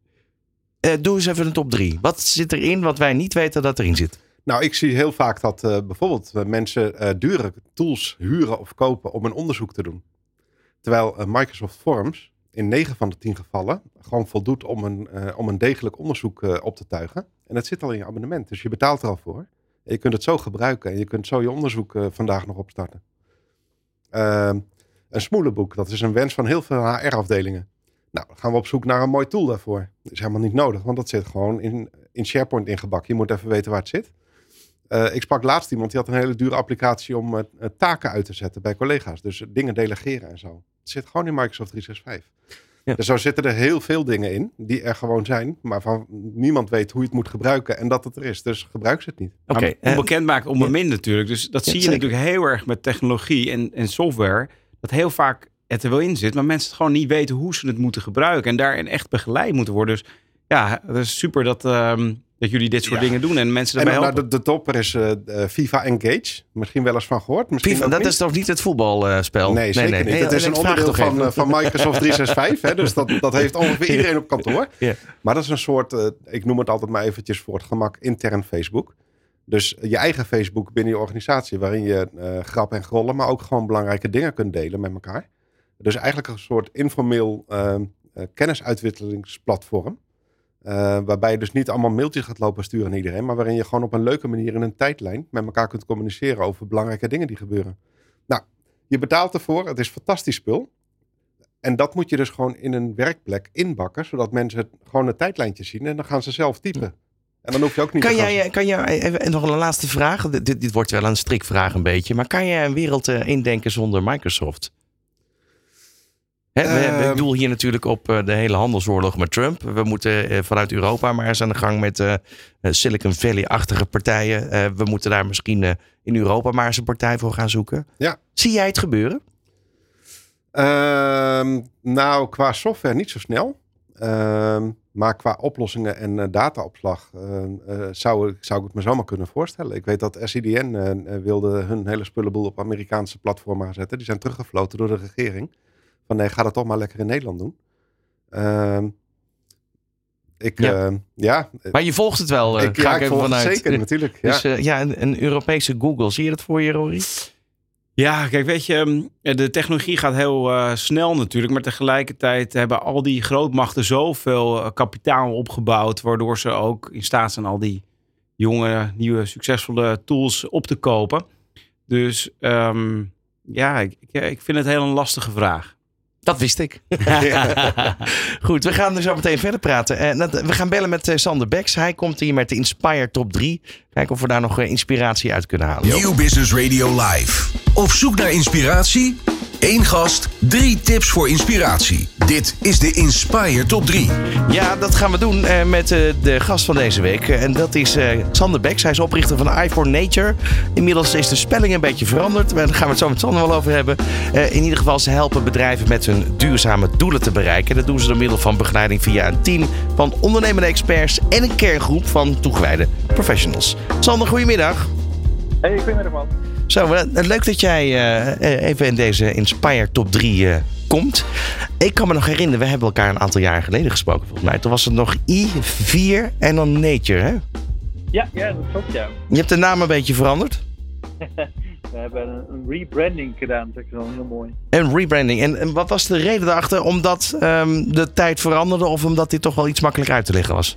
Uh, doe eens even een top drie. Wat zit erin wat wij niet weten dat erin zit? Nou, ik zie heel vaak dat uh, bijvoorbeeld uh, mensen uh, dure tools huren of kopen om een onderzoek te doen. Terwijl uh, Microsoft Forms in negen van de tien gevallen gewoon voldoet om een, uh, om een degelijk onderzoek uh, op te tuigen. En dat zit al in je abonnement, dus je betaalt er al voor. En je kunt het zo gebruiken en je kunt zo je onderzoek uh, vandaag nog opstarten. Uh, een smoelenboek, dat is een wens van heel veel H R-afdelingen. Nou, dan gaan we op zoek naar een mooi tool daarvoor. Dat is helemaal niet nodig, want dat zit gewoon in, in SharePoint ingebakken. Je moet even weten waar het zit. Uh, ik sprak laatst iemand die had een hele dure applicatie om uh, taken uit te zetten bij collega's. Dus uh, dingen delegeren en zo. Het zit gewoon in Microsoft driehonderdzesenzestig. Ja. Dus zo zitten er heel veel dingen in die er gewoon zijn, maar van niemand weet hoe je het moet gebruiken en dat het er is. Dus gebruik ze het niet. Oké. Okay, eh, onbekend maken, onbemind ja. natuurlijk. Dus dat Ja, zie je zeker. natuurlijk heel erg met technologie en, en software. Dat heel vaak het er wel in zit, maar mensen het gewoon niet weten hoe ze het moeten gebruiken. En daarin echt begeleid moeten worden. Dus ja, het is super dat, um, dat jullie dit soort Ja. dingen doen en mensen En daarbij nou, helpen. de, de topper is uh, uh, FIFA Engage. Misschien wel eens van gehoord. Misschien FIFA, ook dat niet. is toch niet het voetbalspel? Nee, zeker niet. Nee, het is ik een vraag onderdeel toch van, even. uh, van Microsoft driehonderdzesenzestig. Hè, dus dat, dat heeft ongeveer iedereen op kantoor. Ja. Maar dat is een soort, uh, ik noem het altijd maar eventjes voor het gemak, intern Facebook. Dus je eigen Facebook binnen je organisatie, waarin je uh, grap en grollen, maar ook gewoon belangrijke dingen kunt delen met elkaar. Dus eigenlijk een soort informeel uh, uh, kennisuitwisselingsplatform. Uh, waarbij je dus niet allemaal mailtjes gaat lopen sturen aan iedereen, maar waarin je gewoon op een leuke manier in een tijdlijn met elkaar kunt communiceren over belangrijke dingen die gebeuren. Nou, je betaalt ervoor, het is fantastisch spul. En dat moet je dus gewoon in een werkplek inbakken, zodat mensen het, gewoon een tijdlijntje zien en dan gaan ze zelf typen. En dan hoef je ook niet Kan te gaan... jij, kan jij even, en nog een laatste vraag? Dit, dit wordt wel een strikvraag een beetje. Maar kan jij een wereld uh, indenken zonder Microsoft? Hè, we, Um, ik bedoel hier natuurlijk op uh, de hele handelsoorlog met Trump. We moeten uh, vanuit Europa maar eens aan de gang met uh, Silicon Valley-achtige partijen. Uh, we moeten daar misschien uh, in Europa maar eens een partij voor gaan zoeken. Ja. Zie jij het gebeuren? Uh, nou, qua software niet zo snel. Uh, maar qua oplossingen en uh, dataopslag uh, uh, zou, ik, zou ik het me zomaar kunnen voorstellen. Ik weet dat S I D N uh, wilde hun hele spullenboel op Amerikaanse platformen zetten. Die zijn teruggefloten door de regering. Van nee, ga dat toch maar lekker in Nederland doen. Uh, ik, Ja. Uh, ja. Maar je volgt het wel, uh, ik, ga ja, ik ik even volg het vanuit. zeker, natuurlijk. Ja. Dus uh, ja, een, een Europese Google. Zie je dat voor je, Rory? Ja, kijk, weet je, de technologie gaat heel uh, snel natuurlijk. Maar tegelijkertijd hebben al die grootmachten zoveel uh, kapitaal opgebouwd, waardoor ze ook in staat zijn al die jonge, nieuwe, succesvolle tools op te kopen. Dus um, ja, ik, ik vind het heel een lastige vraag. Dat wist ik. Goed, we gaan er zo meteen verder praten. Uh, we gaan bellen met uh, Sander Beks. Hij komt hier met de Inspire Top drie. Kijken of we daar nog uh, inspiratie uit kunnen halen. Nieuw Business Radio Live. Op zoek naar inspiratie? Eén gast, drie tips voor inspiratie. Dit is de Inspire Top drie. Ja, dat gaan we doen uh, met uh, de gast van deze week. Uh, en dat is uh, Sander Beks. Hij is oprichter van i four Nature. Inmiddels is de spelling een beetje veranderd. Daar gaan we het zo met Sander wel over hebben. Uh, in ieder geval, ze helpen bedrijven met hun duurzame doelen te bereiken. Dat doen ze door middel van begeleiding via een team van ondernemende experts en een kerngroep van toegewijde professionals. Sander, goedemiddag. Hey, goedemiddag man. Zo, uh, leuk dat jij uh, even in deze Inspire Top drie uh, komt. Ik kan me nog herinneren, we hebben elkaar een aantal jaren geleden gesproken volgens mij. Toen was het nog I vier en dan Nature, hè? Ja, ja, dat klopt, ja. Je hebt de naam een beetje veranderd. We hebben een, een rebranding gedaan, dat is wel heel mooi. Een rebranding. En, en wat was de reden daarachter? Omdat um, de tijd veranderde of omdat dit toch wel iets makkelijker uit te leggen was?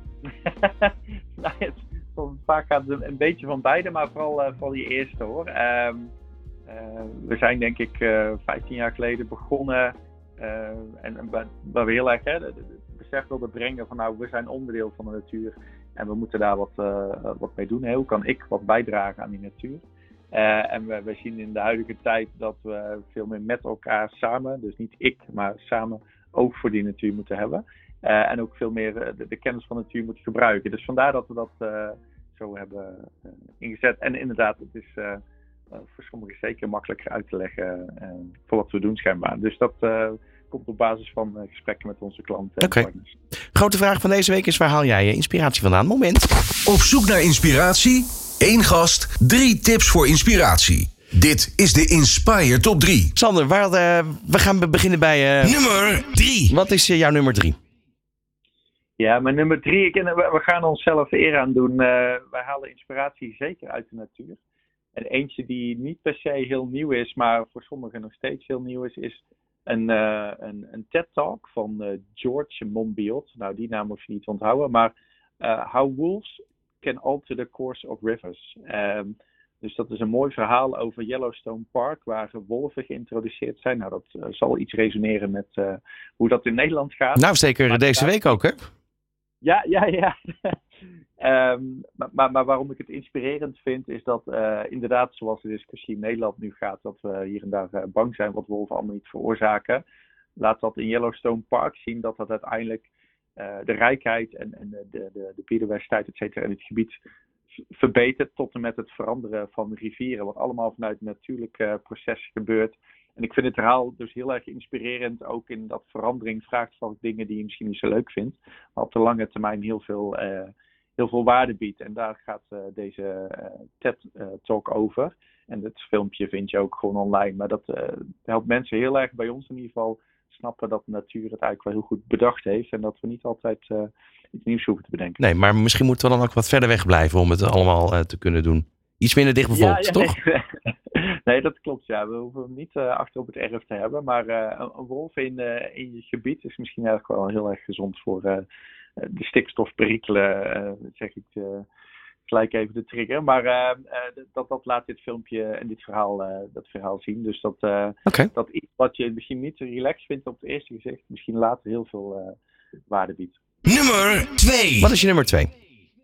nou, het, vaak gaat het een beetje van beide, maar vooral, uh, vooral die eerste hoor. Um, uh, we zijn denk ik uh, vijftien jaar geleden begonnen uh, en, en waar we heel erg hè, het besef wilden brengen van nou, we zijn onderdeel van de natuur en we moeten daar wat, uh, wat mee doen. Hoe kan ik wat bijdragen aan die natuur? Uh, en we, we zien in de huidige tijd dat we veel meer met elkaar samen, dus niet ik, maar samen oog voor die natuur moeten hebben. Uh, en ook veel meer uh, de, de kennis van de natuur moeten gebruiken. Dus vandaar dat we dat uh, zo hebben uh, ingezet. En inderdaad, het is uh, uh, voor sommigen zeker makkelijker uit te leggen uh, voor wat we doen schijnbaar. Dus dat uh, komt op basis van uh, gesprekken met onze klanten en okay. partners. Grote vraag van deze week is, waar haal jij je inspiratie vandaan? Moment. Op zoek naar inspiratie? Eén gast, drie tips voor inspiratie. Dit is de Inspire Top drie. Sander, waar, uh, we gaan beginnen bij... Uh, nummer drie. Wat is uh, jouw nummer drie? Ja, mijn nummer drie, ik, we gaan onszelf eer aan doen. Uh, wij halen inspiratie zeker uit de natuur. En eentje die niet per se heel nieuw is, maar voor sommigen nog steeds heel nieuw is, is een, uh, een, een TED-talk van uh, George Monbiot. Nou, die naam hoef je niet te onthouden, maar uh, How Wolves Can Alter the Course of Rivers. Um, dus dat is een mooi verhaal over Yellowstone Park, waar wolven geïntroduceerd zijn. Nou, dat uh, zal iets resoneren met uh, hoe dat in Nederland gaat. Nou, zeker maar deze week ook, hè? Ja, ja, ja. um, maar, maar, maar waarom ik het inspirerend vind, is dat uh, inderdaad, zoals de discussie in Nederland nu gaat, dat we hier en daar uh, bang zijn wat wolven allemaal niet veroorzaken. laat dat in Yellowstone Park zien dat dat uiteindelijk uh, de rijkheid en, en de, de, de biodiversiteit et cetera in het gebied verbetert tot en met het veranderen van de rivieren, wat allemaal vanuit natuurlijke uh, processen gebeurt. En ik vind het verhaal dus heel erg inspirerend, ook in dat verandering vraagt van dingen die je misschien niet zo leuk vindt, maar op de lange termijn heel veel, uh, heel veel waarde biedt. En daar gaat uh, deze uh, TED-talk uh, over. En het filmpje vind je ook gewoon online, maar dat uh, helpt mensen heel erg bij ons in ieder geval snappen dat de natuur het eigenlijk wel heel goed bedacht heeft en dat we niet altijd uh, iets nieuws hoeven te bedenken. Nee, maar misschien moeten we dan ook wat verder weg blijven om het allemaal uh, te kunnen doen. Iets minder dichtbevolkt, ja, ja, toch? Nee. nee, dat klopt. Ja. We hoeven hem niet uh, achter op het erf te hebben. Maar uh, een, een wolf in, uh, in je gebied is misschien eigenlijk wel heel erg gezond voor uh, de stikstofperikelen. Uh, zeg ik uh, gelijk even de trigger. Maar uh, uh, dat, dat laat dit filmpje en dit verhaal, uh, dat verhaal zien. Dus dat, uh, okay. dat iets wat je misschien niet relaxed vindt op het eerste gezicht, misschien later heel veel uh, waarde biedt. Nummer twee. Wat is je nummer twee?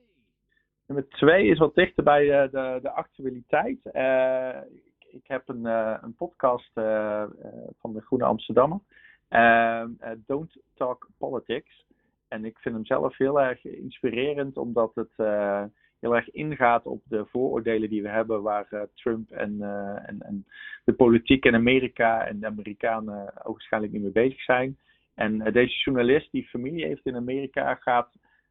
Nummer twee is wat dichter bij uh, de, de actualiteit. Uh, ik, ik heb een, uh, een podcast uh, uh, van de Groene Amsterdammer. Uh, uh, Don't Talk Politics. En ik vind hem zelf heel erg inspirerend, omdat het uh, heel erg ingaat op de vooroordelen die we hebben, waar uh, Trump en, uh, en, en de politiek in Amerika en de Amerikanen ogenschijnlijk niet mee bezig zijn. En uh, deze journalist die familie heeft in Amerika gaat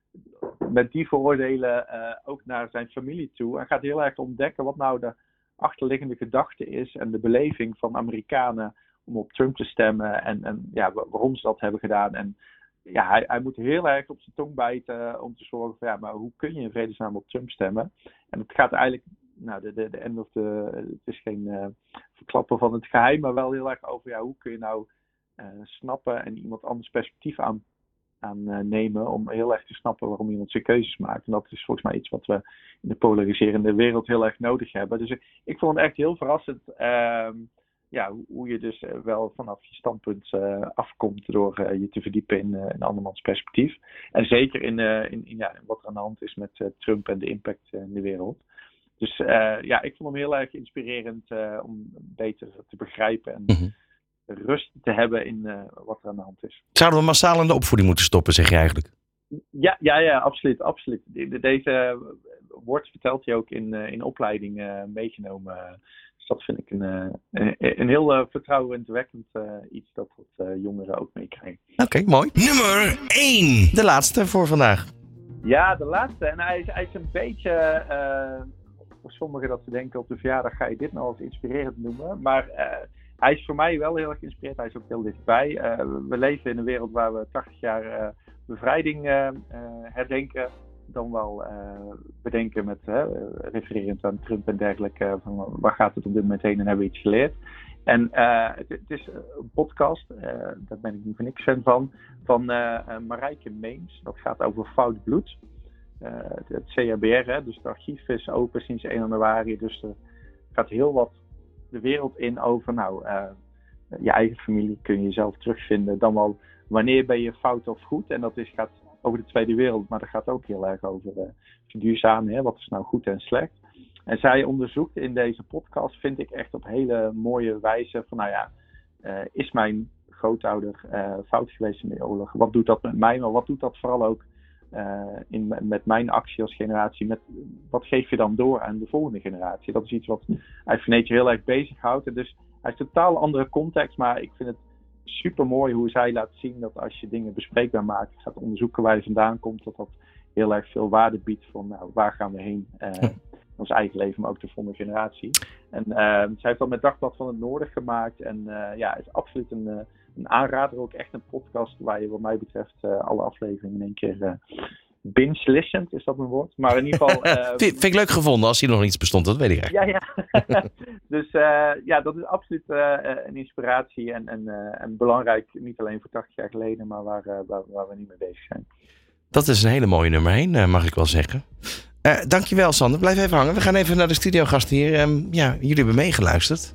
met die vooroordelen uh, ook naar zijn familie toe en gaat heel erg ontdekken wat nou de achterliggende gedachte is en de beleving van Amerikanen om op Trump te stemmen en, en ja, waarom ze dat hebben gedaan. En ja, hij, hij moet heel erg op zijn tong bijten om te zorgen van ja, maar hoe kun je in vredesnaam op Trump stemmen? En het gaat eigenlijk, nou, de, de, de end of the, het is geen uh, verklappen van het geheim, maar wel heel erg over ja, hoe kun je nou uh, snappen en iemand anders perspectief aan aan uh, nemen om heel erg te snappen waarom iemand zijn keuzes maakt. En dat is volgens mij iets wat we in de polariserende wereld heel erg nodig hebben. Dus ik, ik vond het echt heel verrassend uh, ja, hoe, hoe je dus uh, wel vanaf je standpunt uh, afkomt door uh, je te verdiepen in uh, een andermans perspectief. En zeker in, uh, in, in, ja, in wat er aan de hand is met uh, Trump en de impact uh, in de wereld. Dus uh, ja, ik vond hem heel erg inspirerend uh, om beter te begrijpen en mm-hmm. rust te hebben in uh, wat er aan de hand is. Zouden we massaal in de opvoeding moeten stoppen, zeg je eigenlijk? Ja, ja, ja, absoluut. absoluut. De, deze wordt vertelt hij ook in, uh, in opleiding uh, meegenomen. Dus dat vind ik een, uh, een, een heel uh, vertrouwenwekkend uh, iets dat wat, uh, jongeren ook meekrijgen. Oké, okay, mooi. Nummer één. De laatste voor vandaag. Ja, de laatste. En hij is, hij is een beetje, uh, voor sommigen dat ze denken op de verjaardag ga je dit nou als inspirerend noemen. Maar uh, hij is voor mij wel heel erg geïnspireerd. Hij is ook heel dichtbij. Uh, we leven in een wereld waar we tachtig jaar uh, bevrijding uh, uh, herdenken. Dan wel uh, bedenken met, uh, refererend aan Trump en dergelijke, uh, van waar gaat het op dit moment heen en hebben we iets geleerd. En uh, het, het is een podcast, uh, daar ben ik niet voor niks fan van, van uh, uh, Marijke Meens. Dat gaat over fout bloed. Uh, het, het C R B R, hè, dus het archief is open sinds één januari. Dus er gaat heel wat de wereld in over, nou, uh, je eigen familie kun je jezelf terugvinden. Dan wel, wanneer ben je fout of goed? En dat is, gaat over de Tweede Wereld, maar dat gaat ook heel erg over uh, verduurzamen. Hè? Wat is nou goed en slecht? En zij onderzoekt in deze podcast, vind ik echt op hele mooie wijze, van nou ja, uh, is mijn grootouder uh, fout geweest in de oorlog? Wat doet dat met mij? Maar wat doet dat vooral ook uh, in, met mijn actie als generatie? Met, wat geef je dan door aan de volgende generatie? Dat is iets wat Eye for Nature heel erg bezighoudt. En dus hij is een totaal andere context, maar ik vind het super mooi hoe zij laat zien dat als je dingen bespreekbaar maakt, gaat onderzoeken waar je vandaan komt, dat dat heel erg veel waarde biedt van nou, waar gaan we heen? Uh, ons eigen leven, maar ook de volgende generatie. En uh, zij heeft dat met Dagblad van het Noorden gemaakt. En uh, ja, het is absoluut een, uh, een aanrader. Ook echt een podcast waar je wat mij betreft uh, alle afleveringen in één keer uh, binge-listened, is dat een woord? Maar in ieder geval... Uh, vind, vind ik leuk gevonden als hier nog iets bestond, dat weet ik eigenlijk. Ja, ja. Dus uh, ja, dat is absoluut uh, een inspiratie en, en, uh, en belangrijk, niet alleen voor tachtig jaar geleden, maar waar, uh, waar, waar we niet mee bezig zijn. Dat is een hele mooie nummer één, uh, mag ik wel zeggen. Uh, dankjewel, Sander. Blijf even hangen. We gaan even naar de studiogasten hier. Um, ja, jullie hebben meegeluisterd.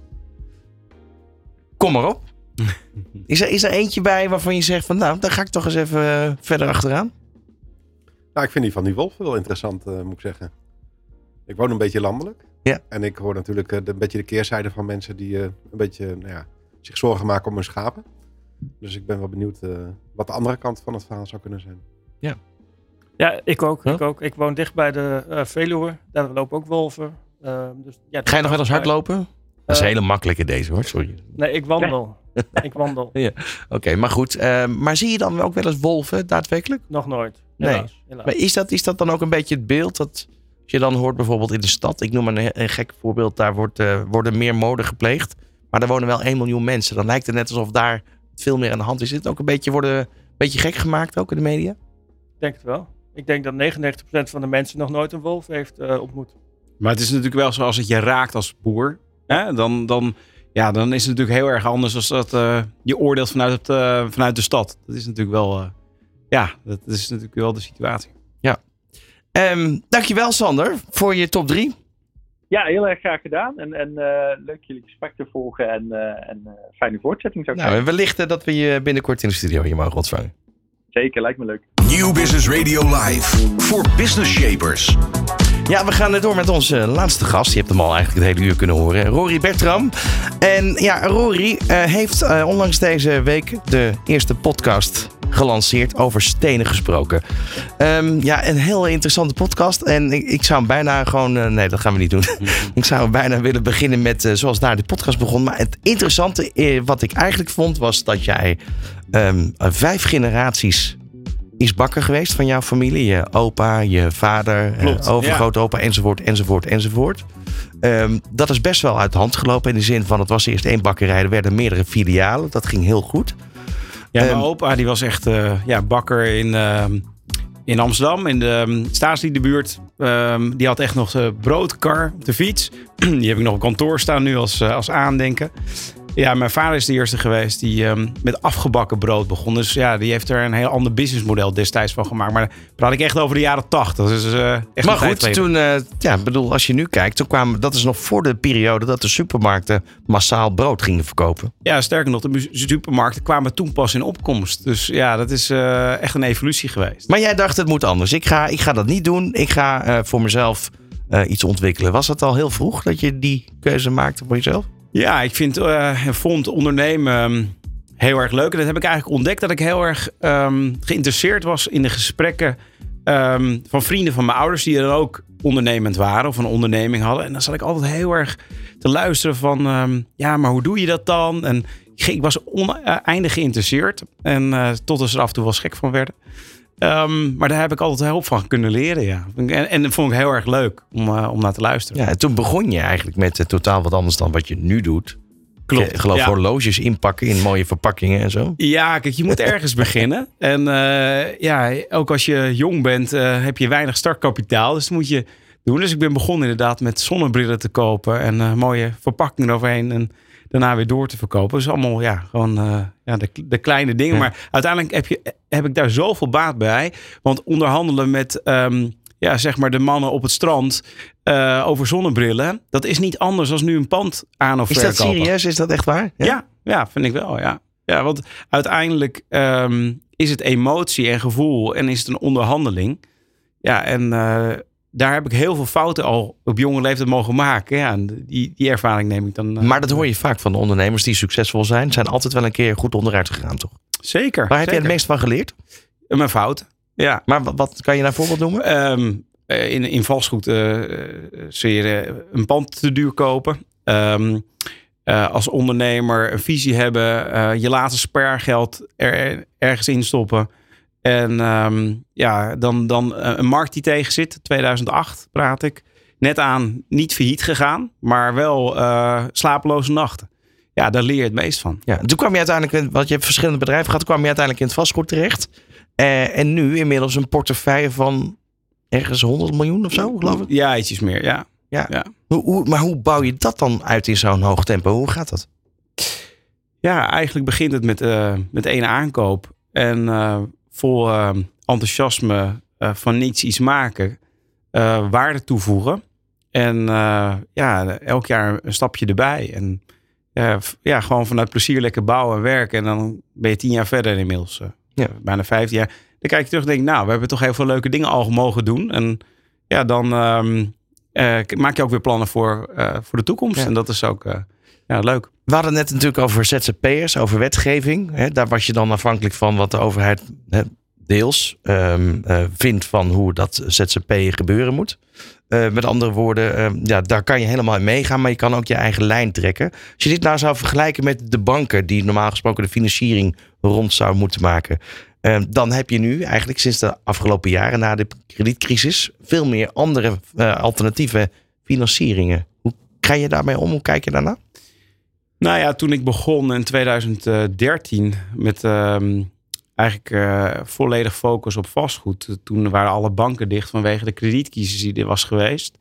Kom maar op. Is er, is er eentje bij waarvan je zegt van nou, dan ga ik toch eens even uh, verder achteraan? Nou, ik vind die van die wolf wel interessant, uh, moet ik zeggen. Ik woon een beetje landelijk. Ja. En ik hoor natuurlijk uh, de, een beetje de keerzijde van mensen die uh, een beetje nou ja, zich zorgen maken om hun schapen. Dus ik ben wel benieuwd uh, wat de andere kant van het verhaal zou kunnen zijn. Ja, ja ik ook. Huh? Ik ook. Ik woon dicht bij de uh, Veluwe. Daar lopen ook wolven. Uh, dus, ja, Ga je nog wel eens hardlopen? Uh, dat is een hele makkelijke deze hoor, sorry. Nee, ik wandel. ik wandel. Ja. Oké, okay, maar goed. Uh, maar zie je dan ook wel eens wolven daadwerkelijk? Nog nooit. Helaas. Nee. Helaas. Maar is dat, is dat dan ook een beetje het beeld dat je dan hoort bijvoorbeeld in de stad? Ik noem een, een gek voorbeeld. Daar wordt, uh, worden meer moorden gepleegd. Maar daar wonen wel één miljoen mensen. Dan lijkt het net alsof daar veel meer aan de hand is. Is het ook een beetje worden een beetje gek gemaakt ook in de media? Ik denk het wel. Ik denk dat negenennegentig procent van de mensen nog nooit een wolf heeft uh, ontmoet. Maar het is natuurlijk wel zo als het je raakt als boer. Hè? Dan, dan, ja, dan is het natuurlijk heel erg anders als dat uh, je oordeelt vanuit, het, uh, vanuit de stad. Dat is natuurlijk wel, uh, ja, dat is natuurlijk wel de situatie. Ja. Um, dankjewel Sander voor je top drie. Ja, heel erg graag gedaan. En, en uh, leuk jullie gesprek te volgen. En, uh, en uh, fijne voortzetting zou ik nou, zeggen. En wellicht uh, dat we je binnenkort in de studio hier mogen ontvangen. Zeker, lijkt me leuk. New Business Radio Live voor Business Shapers. Ja, we gaan door met onze laatste gast. Je hebt hem al eigenlijk het hele uur kunnen horen. Rory Bertram. En ja, Rory uh, heeft uh, onlangs deze week de eerste podcast gelanceerd over stenen gesproken. Um, ja, een heel interessante podcast. En ik, ik zou hem bijna gewoon... Uh, nee, dat gaan we niet doen. Ik zou hem bijna willen beginnen met uh, zoals daar de podcast begon. Maar het interessante uh, wat ik eigenlijk vond was dat jij um, vijf generaties is bakker geweest van jouw familie. Je opa, je vader, Klopt, uh, overgrootopa, ja. enzovoort, enzovoort, enzovoort. Um, dat is best wel uit de hand gelopen in de zin van het was eerst één bakkerij. Er werden meerdere filialen. Dat ging heel goed. Ja, mijn um, opa die was echt uh, ja, bakker in, uh, in Amsterdam, in de um, Staatsliedenbuurt. Um, die had echt nog de broodkar op de fiets. Die heb ik nog op kantoor staan nu als, uh, als aandenken. Ja, mijn vader is de eerste geweest die um, met afgebakken brood begon. Dus ja, die heeft er een heel ander businessmodel destijds van gemaakt. Maar daar praat ik echt over de jaren tachtig. Dus uh, echt maar goed, toen, uh, ja, bedoel, als je nu kijkt, toen kwamen, dat is nog voor de periode dat de supermarkten massaal brood gingen verkopen. Ja, sterker nog, de supermarkten kwamen toen pas in opkomst. Dus ja, dat is uh, echt een evolutie geweest. Maar jij dacht, het moet anders. Ik ga, ik ga dat niet doen. Ik ga uh, voor mezelf uh, iets ontwikkelen. Was het al heel vroeg dat je die keuze maakte voor jezelf? Ja, ik vind uh, en vond ondernemen um, heel erg leuk. En dat heb ik eigenlijk ontdekt dat ik heel erg um, geïnteresseerd was in de gesprekken um, van vrienden van mijn ouders die er ook ondernemend waren of een onderneming hadden. En dan zat ik altijd heel erg te luisteren van, um, ja, maar hoe doe je dat dan? En ik, ik was oneindig geïnteresseerd en uh, tot ze er af en toe wel gek van werden. Um, maar daar heb ik altijd heel van kunnen leren, ja. En, en dat vond ik heel erg leuk om, uh, om naar te luisteren. Ja, en toen begon je eigenlijk met uh, totaal wat anders dan wat je nu doet. Klopt. Ik geloof ja. horloges inpakken in mooie verpakkingen en zo. Ja, kijk, je moet ergens beginnen. En uh, ja, ook als je jong bent, uh, heb je weinig startkapitaal. Dus dat moet je doen. Dus ik ben begonnen inderdaad met zonnebrillen te kopen en uh, mooie verpakkingen eroverheen. En daarna weer door te verkopen. Dus allemaal ja, gewoon uh, ja, de, de kleine dingen. Ja. Maar uiteindelijk heb, je, heb ik daar zoveel baat bij. Want onderhandelen met um, ja, zeg maar de mannen op het strand uh, over zonnebrillen. Dat is niet anders dan nu een pand aan of verkopen. Is dat serieus? Is dat echt waar? Ja, ja, ja vind ik wel. Ja. Ja, want uiteindelijk um, is het emotie en gevoel en is het een onderhandeling. Ja, en uh, daar heb ik heel veel fouten al op jonge leeftijd mogen maken. Ja, en die, die ervaring neem ik dan. Uh, maar dat hoor je vaak van de ondernemers die succesvol zijn. Zijn altijd wel een keer goed onderuit gegaan, toch? Zeker. Waar heb zeker. jij het meest van geleerd? Mijn fouten. Ja. Maar wat, wat kan je daar voorbeeld noemen? Um, in, in vastgoed uh, zul je een pand te duur kopen. Um, uh, als ondernemer een visie hebben. Uh, je laatste spaargeld er, ergens in stoppen. En um, ja, dan, dan een markt die tegen zit. tweeduizend acht praat ik. Net aan niet failliet gegaan. Maar wel uh, slapeloze nachten. Ja, daar leer je het meest van. Ja, toen kwam je uiteindelijk, want je hebt verschillende bedrijven gehad. Toen kwam je uiteindelijk in het vastgoed terecht. Uh, en nu inmiddels een portefeuille van ergens honderd miljoen of zo, geloof ik? Ja, ietsjes meer, ja. ja. ja. Hoe, hoe, maar hoe bouw je dat dan uit in zo'n hoog tempo? Hoe gaat dat? Ja, eigenlijk begint het met, uh, met één aankoop. En uh, vol uh, enthousiasme uh, van niets iets maken. Uh, waarde toevoegen. En uh, ja, elk jaar een stapje erbij. En uh, ja, gewoon vanuit plezier lekker bouwen en werken. En dan ben je tien jaar verder inmiddels. Uh, ja. Bijna vijftien jaar. Dan kijk je terug en denk nou, we hebben toch heel veel leuke dingen al mogen doen. En ja, dan um, uh, maak je ook weer plannen voor, uh, voor de toekomst. Ja. En dat is ook uh, ja, leuk. We hadden het net natuurlijk over Z Z P'ers, over wetgeving. Hè, daar was je dan afhankelijk van wat de overheid hè, deels um, uh, vindt van hoe dat Z Z P gebeuren moet. Uh, met andere woorden, uh, ja, daar kan je helemaal in meegaan, maar je kan ook je eigen lijn trekken. Als je dit nou zou vergelijken met de banken die normaal gesproken de financiering rond zouden moeten maken, uh, dan heb je nu eigenlijk sinds de afgelopen jaren na de kredietcrisis veel meer andere uh, alternatieve financieringen. Hoe ga je daarmee om? Hoe kijk je daarnaar? Nou ja, toen ik begon in twintig dertien met um, eigenlijk uh, volledig focus op vastgoed. Toen waren alle banken dicht vanwege de kredietcrisis die er was geweest.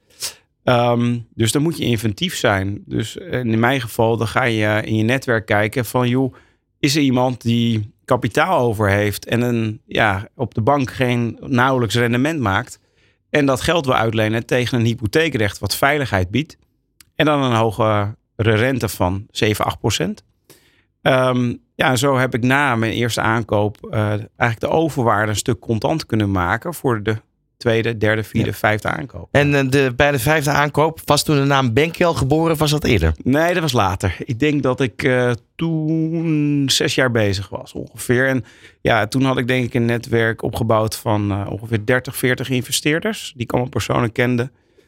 Um, dus dan moet je inventief zijn. Dus in mijn geval, dan ga je in je netwerk kijken van, joh, is er iemand die kapitaal over heeft en een, ja, op de bank geen nauwelijks rendement maakt en dat geld wil uitlenen tegen een hypotheekrecht wat veiligheid biedt en dan een hoge rente van zeven, acht procent. Um, ja, en zo heb ik na mijn eerste aankoop uh, eigenlijk de overwaarde een stuk contant kunnen maken voor de tweede, derde, vierde, ja. vijfde aankoop. En de, bij de vijfde aankoop, was toen de naam Benkie al geboren of was dat eerder? Nee, dat was later. Ik denk dat ik uh, toen zes jaar bezig was ongeveer. En ja, toen had ik denk ik een netwerk opgebouwd van uh, ongeveer dertig, veertig investeerders. Die ik allemaal persoonlijk kende.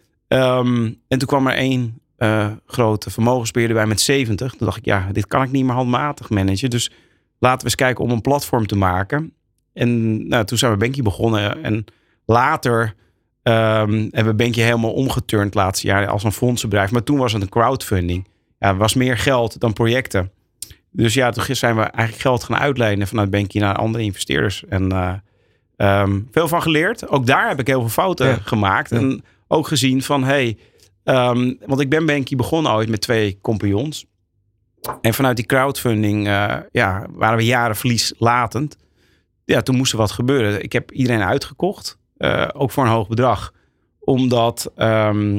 Um, en toen kwam er één uh, grote vermogensbeheerder bij met zeventig. Toen dacht ik, ja, dit kan ik niet meer handmatig managen. Dus laten we eens kijken om een platform te maken. En nou, toen zijn we Benkie begonnen. En later um, hebben we Benkie helemaal omgeturnd het laatste jaar als een fondsenbedrijf. Maar toen was het een crowdfunding. Ja, er was meer geld dan projecten. Dus ja, toen zijn we eigenlijk geld gaan uitlenen vanuit Benkie naar andere investeerders. En uh, um, veel van geleerd. Ook daar heb ik heel veel fouten ja. gemaakt. Ja. En ook gezien van, hey, um, want ik ben Benkie begonnen ooit met twee compagnons. En vanuit die crowdfunding uh, ja, waren we jaren verlieslatend. Ja, toen moest er wat gebeuren. Ik heb iedereen uitgekocht. Uh, ook voor een hoog bedrag. Omdat um,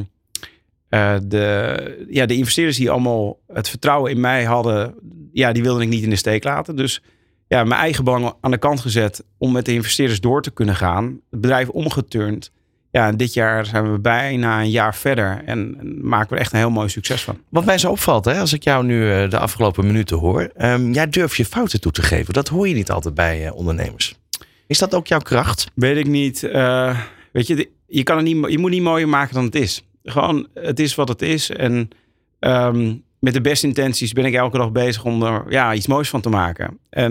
uh, de, ja, de investeerders die allemaal het vertrouwen in mij hadden, ja, die wilde ik niet in de steek laten. Dus ja, mijn eigen belang aan de kant gezet om met de investeerders door te kunnen gaan. Het bedrijf omgeturnd. Ja, en dit jaar zijn we bijna een jaar verder en, en maken we er echt een heel mooi succes van. Wat mij zo opvalt, hè, als ik jou nu uh, de afgelopen minuten hoor. Um, jij durft je fouten toe te geven. Dat hoor je niet altijd bij uh, ondernemers. Is dat ook jouw kracht? Weet ik niet. Uh, weet je, je, kan het niet, je moet niet mooier maken dan het is. Gewoon, het is wat het is. En um, met de beste intenties ben ik elke dag bezig om er ja, iets moois van te maken. En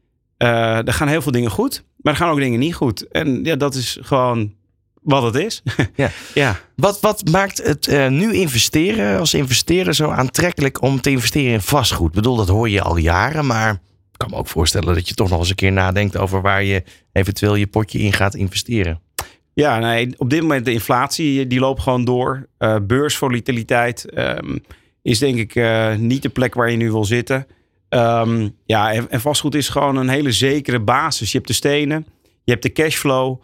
uh, er gaan heel veel dingen goed, maar er gaan ook dingen niet goed. En ja, dat is gewoon wat het is. Ja. Ja. Wat, wat maakt het uh, nu investeren als investeerder zo aantrekkelijk om te investeren in vastgoed? Ik bedoel, dat hoor je al jaren, maar ik kan me ook voorstellen dat je toch nog eens een keer nadenkt over waar je eventueel je potje in gaat investeren. Ja, nee, op dit moment de inflatie die loopt gewoon door. Uh, beursvolatiliteit um, is denk ik uh, niet de plek waar je nu wil zitten. Um, ja, en, en vastgoed is gewoon een hele zekere basis. Je hebt de stenen, je hebt de cashflow.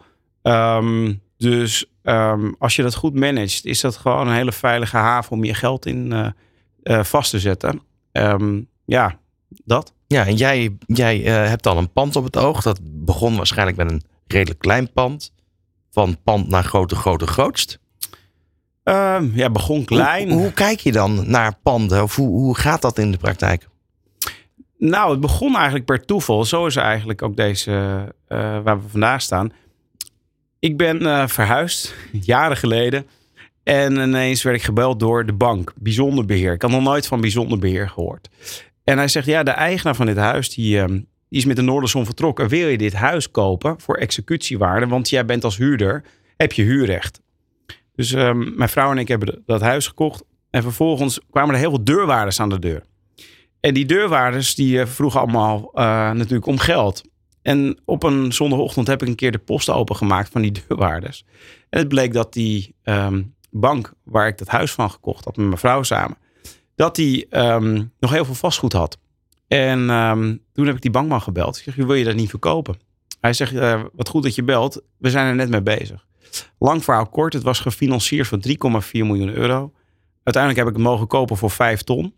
Um, dus um, als je dat goed managt, is dat gewoon een hele veilige haven om je geld in uh, uh, vast te zetten. Um, ja, dat. Ja, en jij, jij uh, hebt al een pand op het oog. Dat begon waarschijnlijk met een redelijk klein pand. Van pand naar grote, grote, grootst. Um, ja, begon klein. Hoe, hoe kijk je dan naar panden? Of hoe, hoe gaat dat in de praktijk? Nou, het begon eigenlijk per toeval. Zo is eigenlijk ook deze uh, waar we vandaag staan. Ik ben uh, verhuisd, jaren geleden. En ineens werd ik gebeld door de bank. Bijzonder beheer. Ik had nog nooit van bijzonder beheer gehoord. En hij zegt, ja, de eigenaar van dit huis, die, um, die is met de Noordersom vertrokken. Wil je dit huis kopen voor executiewaarde? Want jij bent als huurder, heb je huurrecht. Dus um, mijn vrouw en ik hebben dat huis gekocht. En vervolgens kwamen er heel veel deurwaarders aan de deur. En die deurwaarders, die uh, vroegen allemaal uh, natuurlijk om geld. En op een zondagochtend heb ik een keer de post opengemaakt van die deurwaarders. En het bleek dat die um, bank waar ik dat huis van gekocht had met mijn vrouw samen, dat die um, nog heel veel vastgoed had. En um, toen heb ik die bankman gebeld. Ik zeg, wil je dat niet verkopen? Hij zegt, uh, wat goed dat je belt. We zijn er net mee bezig. Lang verhaal kort. Het was gefinancierd voor drie komma vier miljoen euro. Uiteindelijk heb ik het mogen kopen voor vijf ton.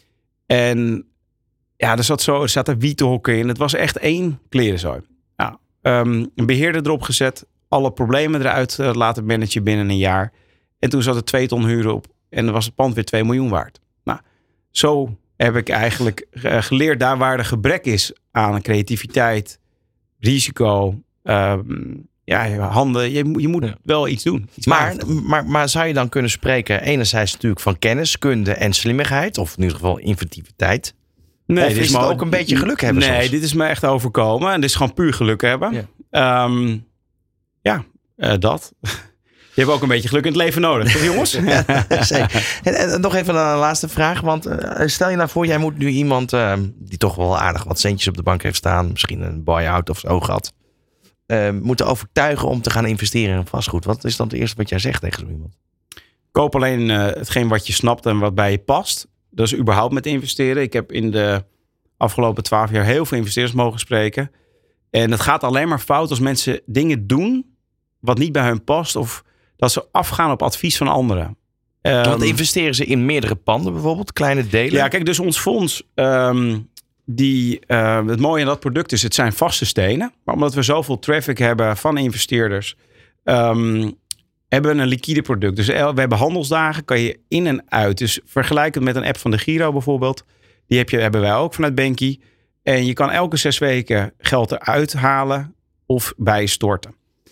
En ja, er zat zo, er zaten wietenhokken in. Het was echt één klerenzooi. Nou, um, een beheerder erop gezet. Alle problemen eruit uh, laten managen binnen een jaar. En toen zat er twee ton huur op. En dan was het pand weer twee miljoen waard. Nou, zo heb ik eigenlijk uh, geleerd daar waar er gebrek is aan creativiteit, risico, um, ja, handen. Je, je moet ja. wel iets doen. Iets maar, maar, maar zou je dan kunnen spreken enerzijds natuurlijk van kennis, kunde en slimmigheid, of in ieder geval inventiviteit? Nee, of dit is het ook een beetje geluk hebben Nee, soms? Dit is me echt overkomen. En dit is gewoon puur geluk hebben. Ja, um, ja uh, dat. Je hebt ook een beetje geluk in het leven nodig, toch jongens? Ja, zeker. En, en nog even een laatste vraag. Want uh, stel je nou voor, jij moet nu iemand uh, die toch wel aardig wat centjes op de bank heeft staan. Misschien een buy-out of zo gehad. Uh, moeten overtuigen om te gaan investeren in vastgoed. Wat is dan het eerste wat jij zegt tegen zo iemand? Koop alleen uh, hetgeen wat je snapt en wat bij je past. Dat is überhaupt met investeren. Ik heb in de afgelopen twaalf jaar heel veel investeerders mogen spreken. En het gaat alleen maar fout als mensen dingen doen wat niet bij hun past. Of dat ze afgaan op advies van anderen. Um, Want investeren ze in meerdere panden bijvoorbeeld? Kleine delen? Ja, kijk, dus ons fonds... Um, die, uh, het mooie aan dat product is, het zijn vaste stenen. Maar omdat we zoveel traffic hebben van investeerders... Um, hebben we een liquide product. Dus we hebben handelsdagen, kan je in en uit. Dus vergelijk het met een app van de Giro bijvoorbeeld. Die heb je, hebben wij ook vanuit Bankie. En je kan elke zes weken geld eruit halen of bijstorten.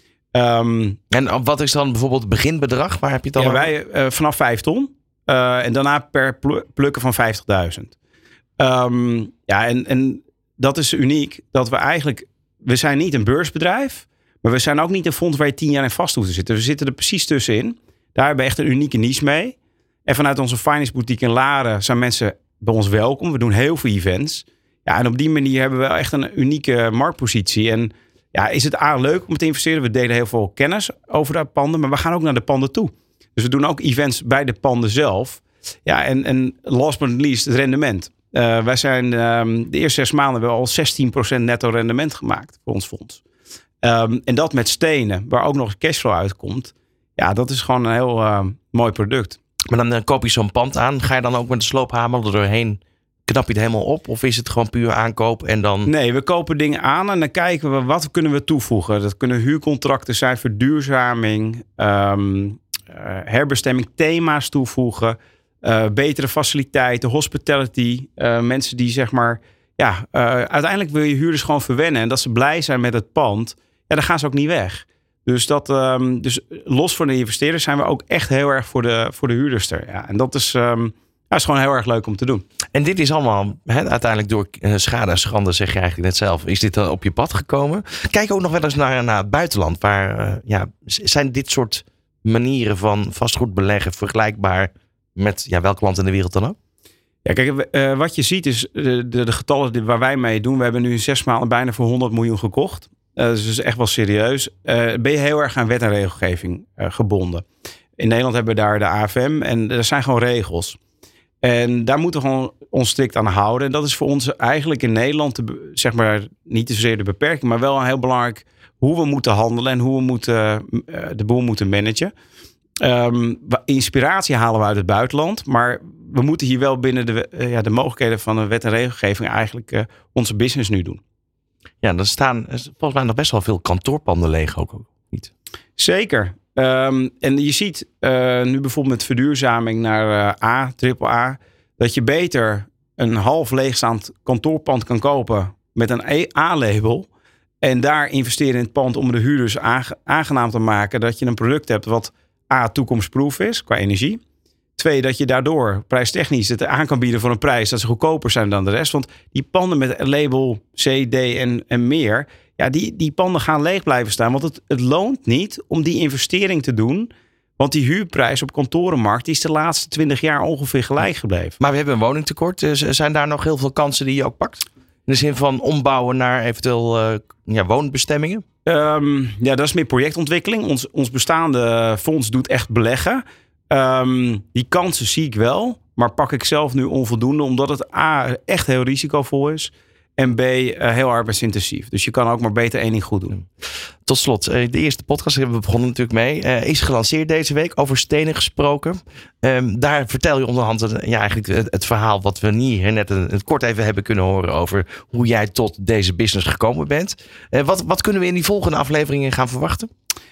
Um, en wat is dan bijvoorbeeld het beginbedrag? Waar heb je het dan? Ja, wij uh, vanaf vijf ton. Uh, en daarna per pl- plukken van vijftigduizend. Um, ja, en, en dat is uniek. Dat we eigenlijk... We zijn niet een beursbedrijf. Maar we zijn ook niet een fonds waar je tien jaar in vast hoeft te zitten. We zitten er precies tussenin. Daar hebben we echt een unieke niche mee. En vanuit onze finance boutique in Laren zijn mensen bij ons welkom. We doen heel veel events. Ja, en op die manier hebben we echt een unieke marktpositie. En ja, is het A, leuk om te investeren. We delen heel veel kennis over de panden. Maar we gaan ook naar de panden toe. Dus we doen ook events bij de panden zelf. Ja, en, en last but not least, het rendement. Uh, wij zijn um, de eerste zes maanden hebben we al zestien procent netto rendement gemaakt voor ons fonds. Um, en dat met stenen, waar ook nog cashflow uitkomt. Ja, dat is gewoon een heel uh, mooi product. Maar dan uh, koop je zo'n pand aan. Ga je dan ook met de sloophamer er doorheen? Knap je het helemaal op? Of is het gewoon puur aankoop en dan... Nee, we kopen dingen aan en dan kijken we wat kunnen we toevoegen. Dat kunnen huurcontracten zijn, verduurzaming, um, uh, herbestemming, thema's toevoegen. Uh, betere faciliteiten, hospitality. Uh, mensen die zeg maar... Ja, uh, uiteindelijk wil je huurders gewoon verwennen. En dat ze blij zijn met het pand. Ja, dan gaan ze ook niet weg. Dus, dat, um, dus los van de investeerders zijn we ook echt heel erg voor de, voor de huurders er. Ja, en dat is, um, ja, is gewoon heel erg leuk om te doen. En dit is allemaal he, uiteindelijk door uh, schade en schande, zeg je eigenlijk net zelf. Is dit dan op je pad gekomen? Kijk ook nog wel eens naar, naar het buitenland. Waar, uh, ja, zijn dit soort manieren van vastgoed beleggen vergelijkbaar met ja, welk land in de wereld dan ook? Ja, kijk, uh, wat je ziet is de, de, de getallen waar wij mee doen. We hebben nu in zes maanden bijna voor honderd miljoen gekocht. Uh, dus dat is echt wel serieus. Uh, ben je heel erg aan wet en regelgeving uh, gebonden. In Nederland hebben we daar de A F M en er zijn gewoon regels. En daar moeten we gewoon ons strikt aan houden. En dat is voor ons eigenlijk in Nederland, de, zeg maar, niet zozeer de beperking, maar wel een heel belangrijk hoe we moeten handelen en hoe we moeten, uh, de boel moeten managen. Um, inspiratie halen we uit het buitenland, maar we moeten hier wel binnen de, uh, ja, de mogelijkheden van de wet en regelgeving eigenlijk uh, onze business nu doen. Ja, er staan volgens mij nog best wel veel kantoorpanden leeg ook, ook niet. Zeker. Um, en je ziet uh, nu bijvoorbeeld met verduurzaming naar uh, A, triple A, dat je beter een half leegstaand kantoorpand kan kopen met een A-label en daar investeren in het pand om de huurders aange- aangenaam te maken dat je een product hebt wat A, toekomstproof is qua energie. Twee, dat je daardoor prijstechnisch het aan kan bieden voor een prijs dat ze goedkoper zijn dan de rest. Want die panden met een label C, D en, en meer, ja, die, die panden gaan leeg blijven staan. Want het, het loont niet om die investering te doen. Want die huurprijs op kantorenmarkt die is de laatste twintig jaar ongeveer gelijk gebleven. Maar we hebben een woningtekort. Zijn daar nog heel veel kansen die je ook pakt? In de zin van ombouwen naar eventueel uh, ja, woonbestemmingen? Um, ja, dat is meer projectontwikkeling. Ons, ons bestaande fonds doet echt beleggen. Um, die kansen zie ik wel, maar pak ik zelf nu onvoldoende, omdat het A, echt heel risicovol is en B, uh, heel arbeidsintensief. Dus je kan ook maar beter één ding goed doen. Tot slot, de eerste podcast hebben we begonnen natuurlijk mee. Uh, is gelanceerd deze week, over stenen gesproken. Um, daar vertel je onderhand ja, eigenlijk het, het verhaal wat we hier net een, het kort even hebben kunnen horen over hoe jij tot deze business gekomen bent. Uh, wat, wat kunnen we in die volgende afleveringen gaan verwachten?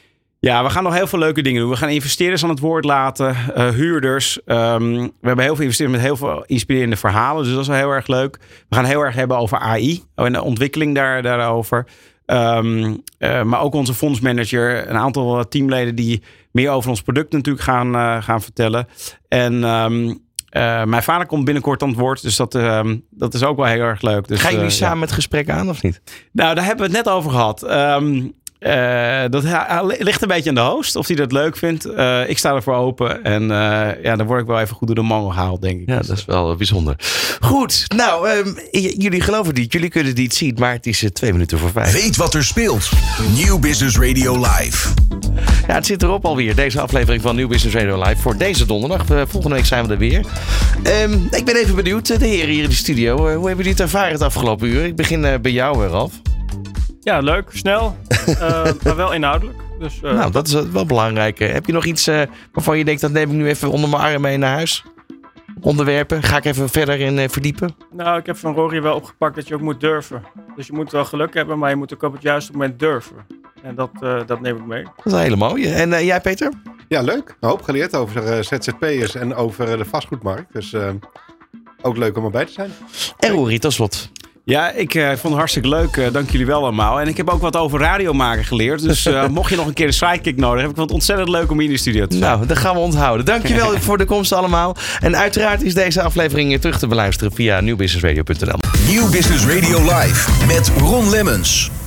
Ja, we gaan nog heel veel leuke dingen doen. We gaan investeerders aan het woord laten, uh, huurders. Um, we hebben heel veel investeerders met heel veel inspirerende verhalen. Dus dat is wel heel erg leuk. We gaan heel erg hebben over A I en de ontwikkeling daar, daarover. Um, uh, maar ook onze fondsmanager, een aantal teamleden die meer over ons product natuurlijk gaan, uh, gaan vertellen. En um, uh, mijn vader komt binnenkort aan het woord, dus dat, um, dat is ook wel heel erg leuk. Dus, Gaan jullie uh, samen ja. het gesprek aan of niet? Nou, daar hebben we het net over gehad. Um, Uh, dat uh, ligt een beetje aan de host, of hij dat leuk vindt. Uh, ik sta ervoor open en uh, ja, dan word ik wel even goed door de mangel gehaald, denk ik. Ja, dat is wel bijzonder. Goed, nou, um, j- jullie geloven het niet, jullie kunnen het niet zien, maar het is uh, twee minuten voor vijf. Weet wat er speelt. Nieuw Business Radio Live. Ja, het zit erop alweer, deze aflevering van Nieuw Business Radio Live voor deze donderdag. Uh, volgende week zijn we er weer. Um, ik ben even benieuwd, de heren hier in de studio, uh, hoe hebben jullie het ervaren het afgelopen uur? Ik begin uh, bij jou, Ralf. Ja, leuk, snel, uh, maar wel inhoudelijk. Dus, uh, Nou, dat is wel belangrijk. Heb je nog iets uh, waarvan je denkt, dat neem ik nu even onder mijn arm mee naar huis? Onderwerpen? Ga ik even verder in uh, verdiepen? Nou, ik heb van Rory wel opgepakt dat je ook moet durven. Dus je moet wel geluk hebben, maar je moet ook op het juiste moment durven. En dat, uh, dat neem ik mee. Dat is een hele mooie. En uh, jij, Peter? Ja, leuk. Een hoop geleerd over uh, Z Z P'ers en over uh, de vastgoedmarkt. Dus uh, ook leuk om erbij te zijn. En Rory, tot slot. Ja, ik uh, vond het hartstikke leuk. Uh, dank jullie wel allemaal. En ik heb ook wat over radio maken geleerd. Dus uh, mocht je nog een keer een sidekick nodig hebben, ik vond het ontzettend leuk om hier in de studio te zijn. Nou, dat gaan we onthouden. Dankjewel voor de komst allemaal. En uiteraard is deze aflevering terug te beluisteren via nieuw business radio punt n l. Nieuw Business Radio Live met Ron Lemmens.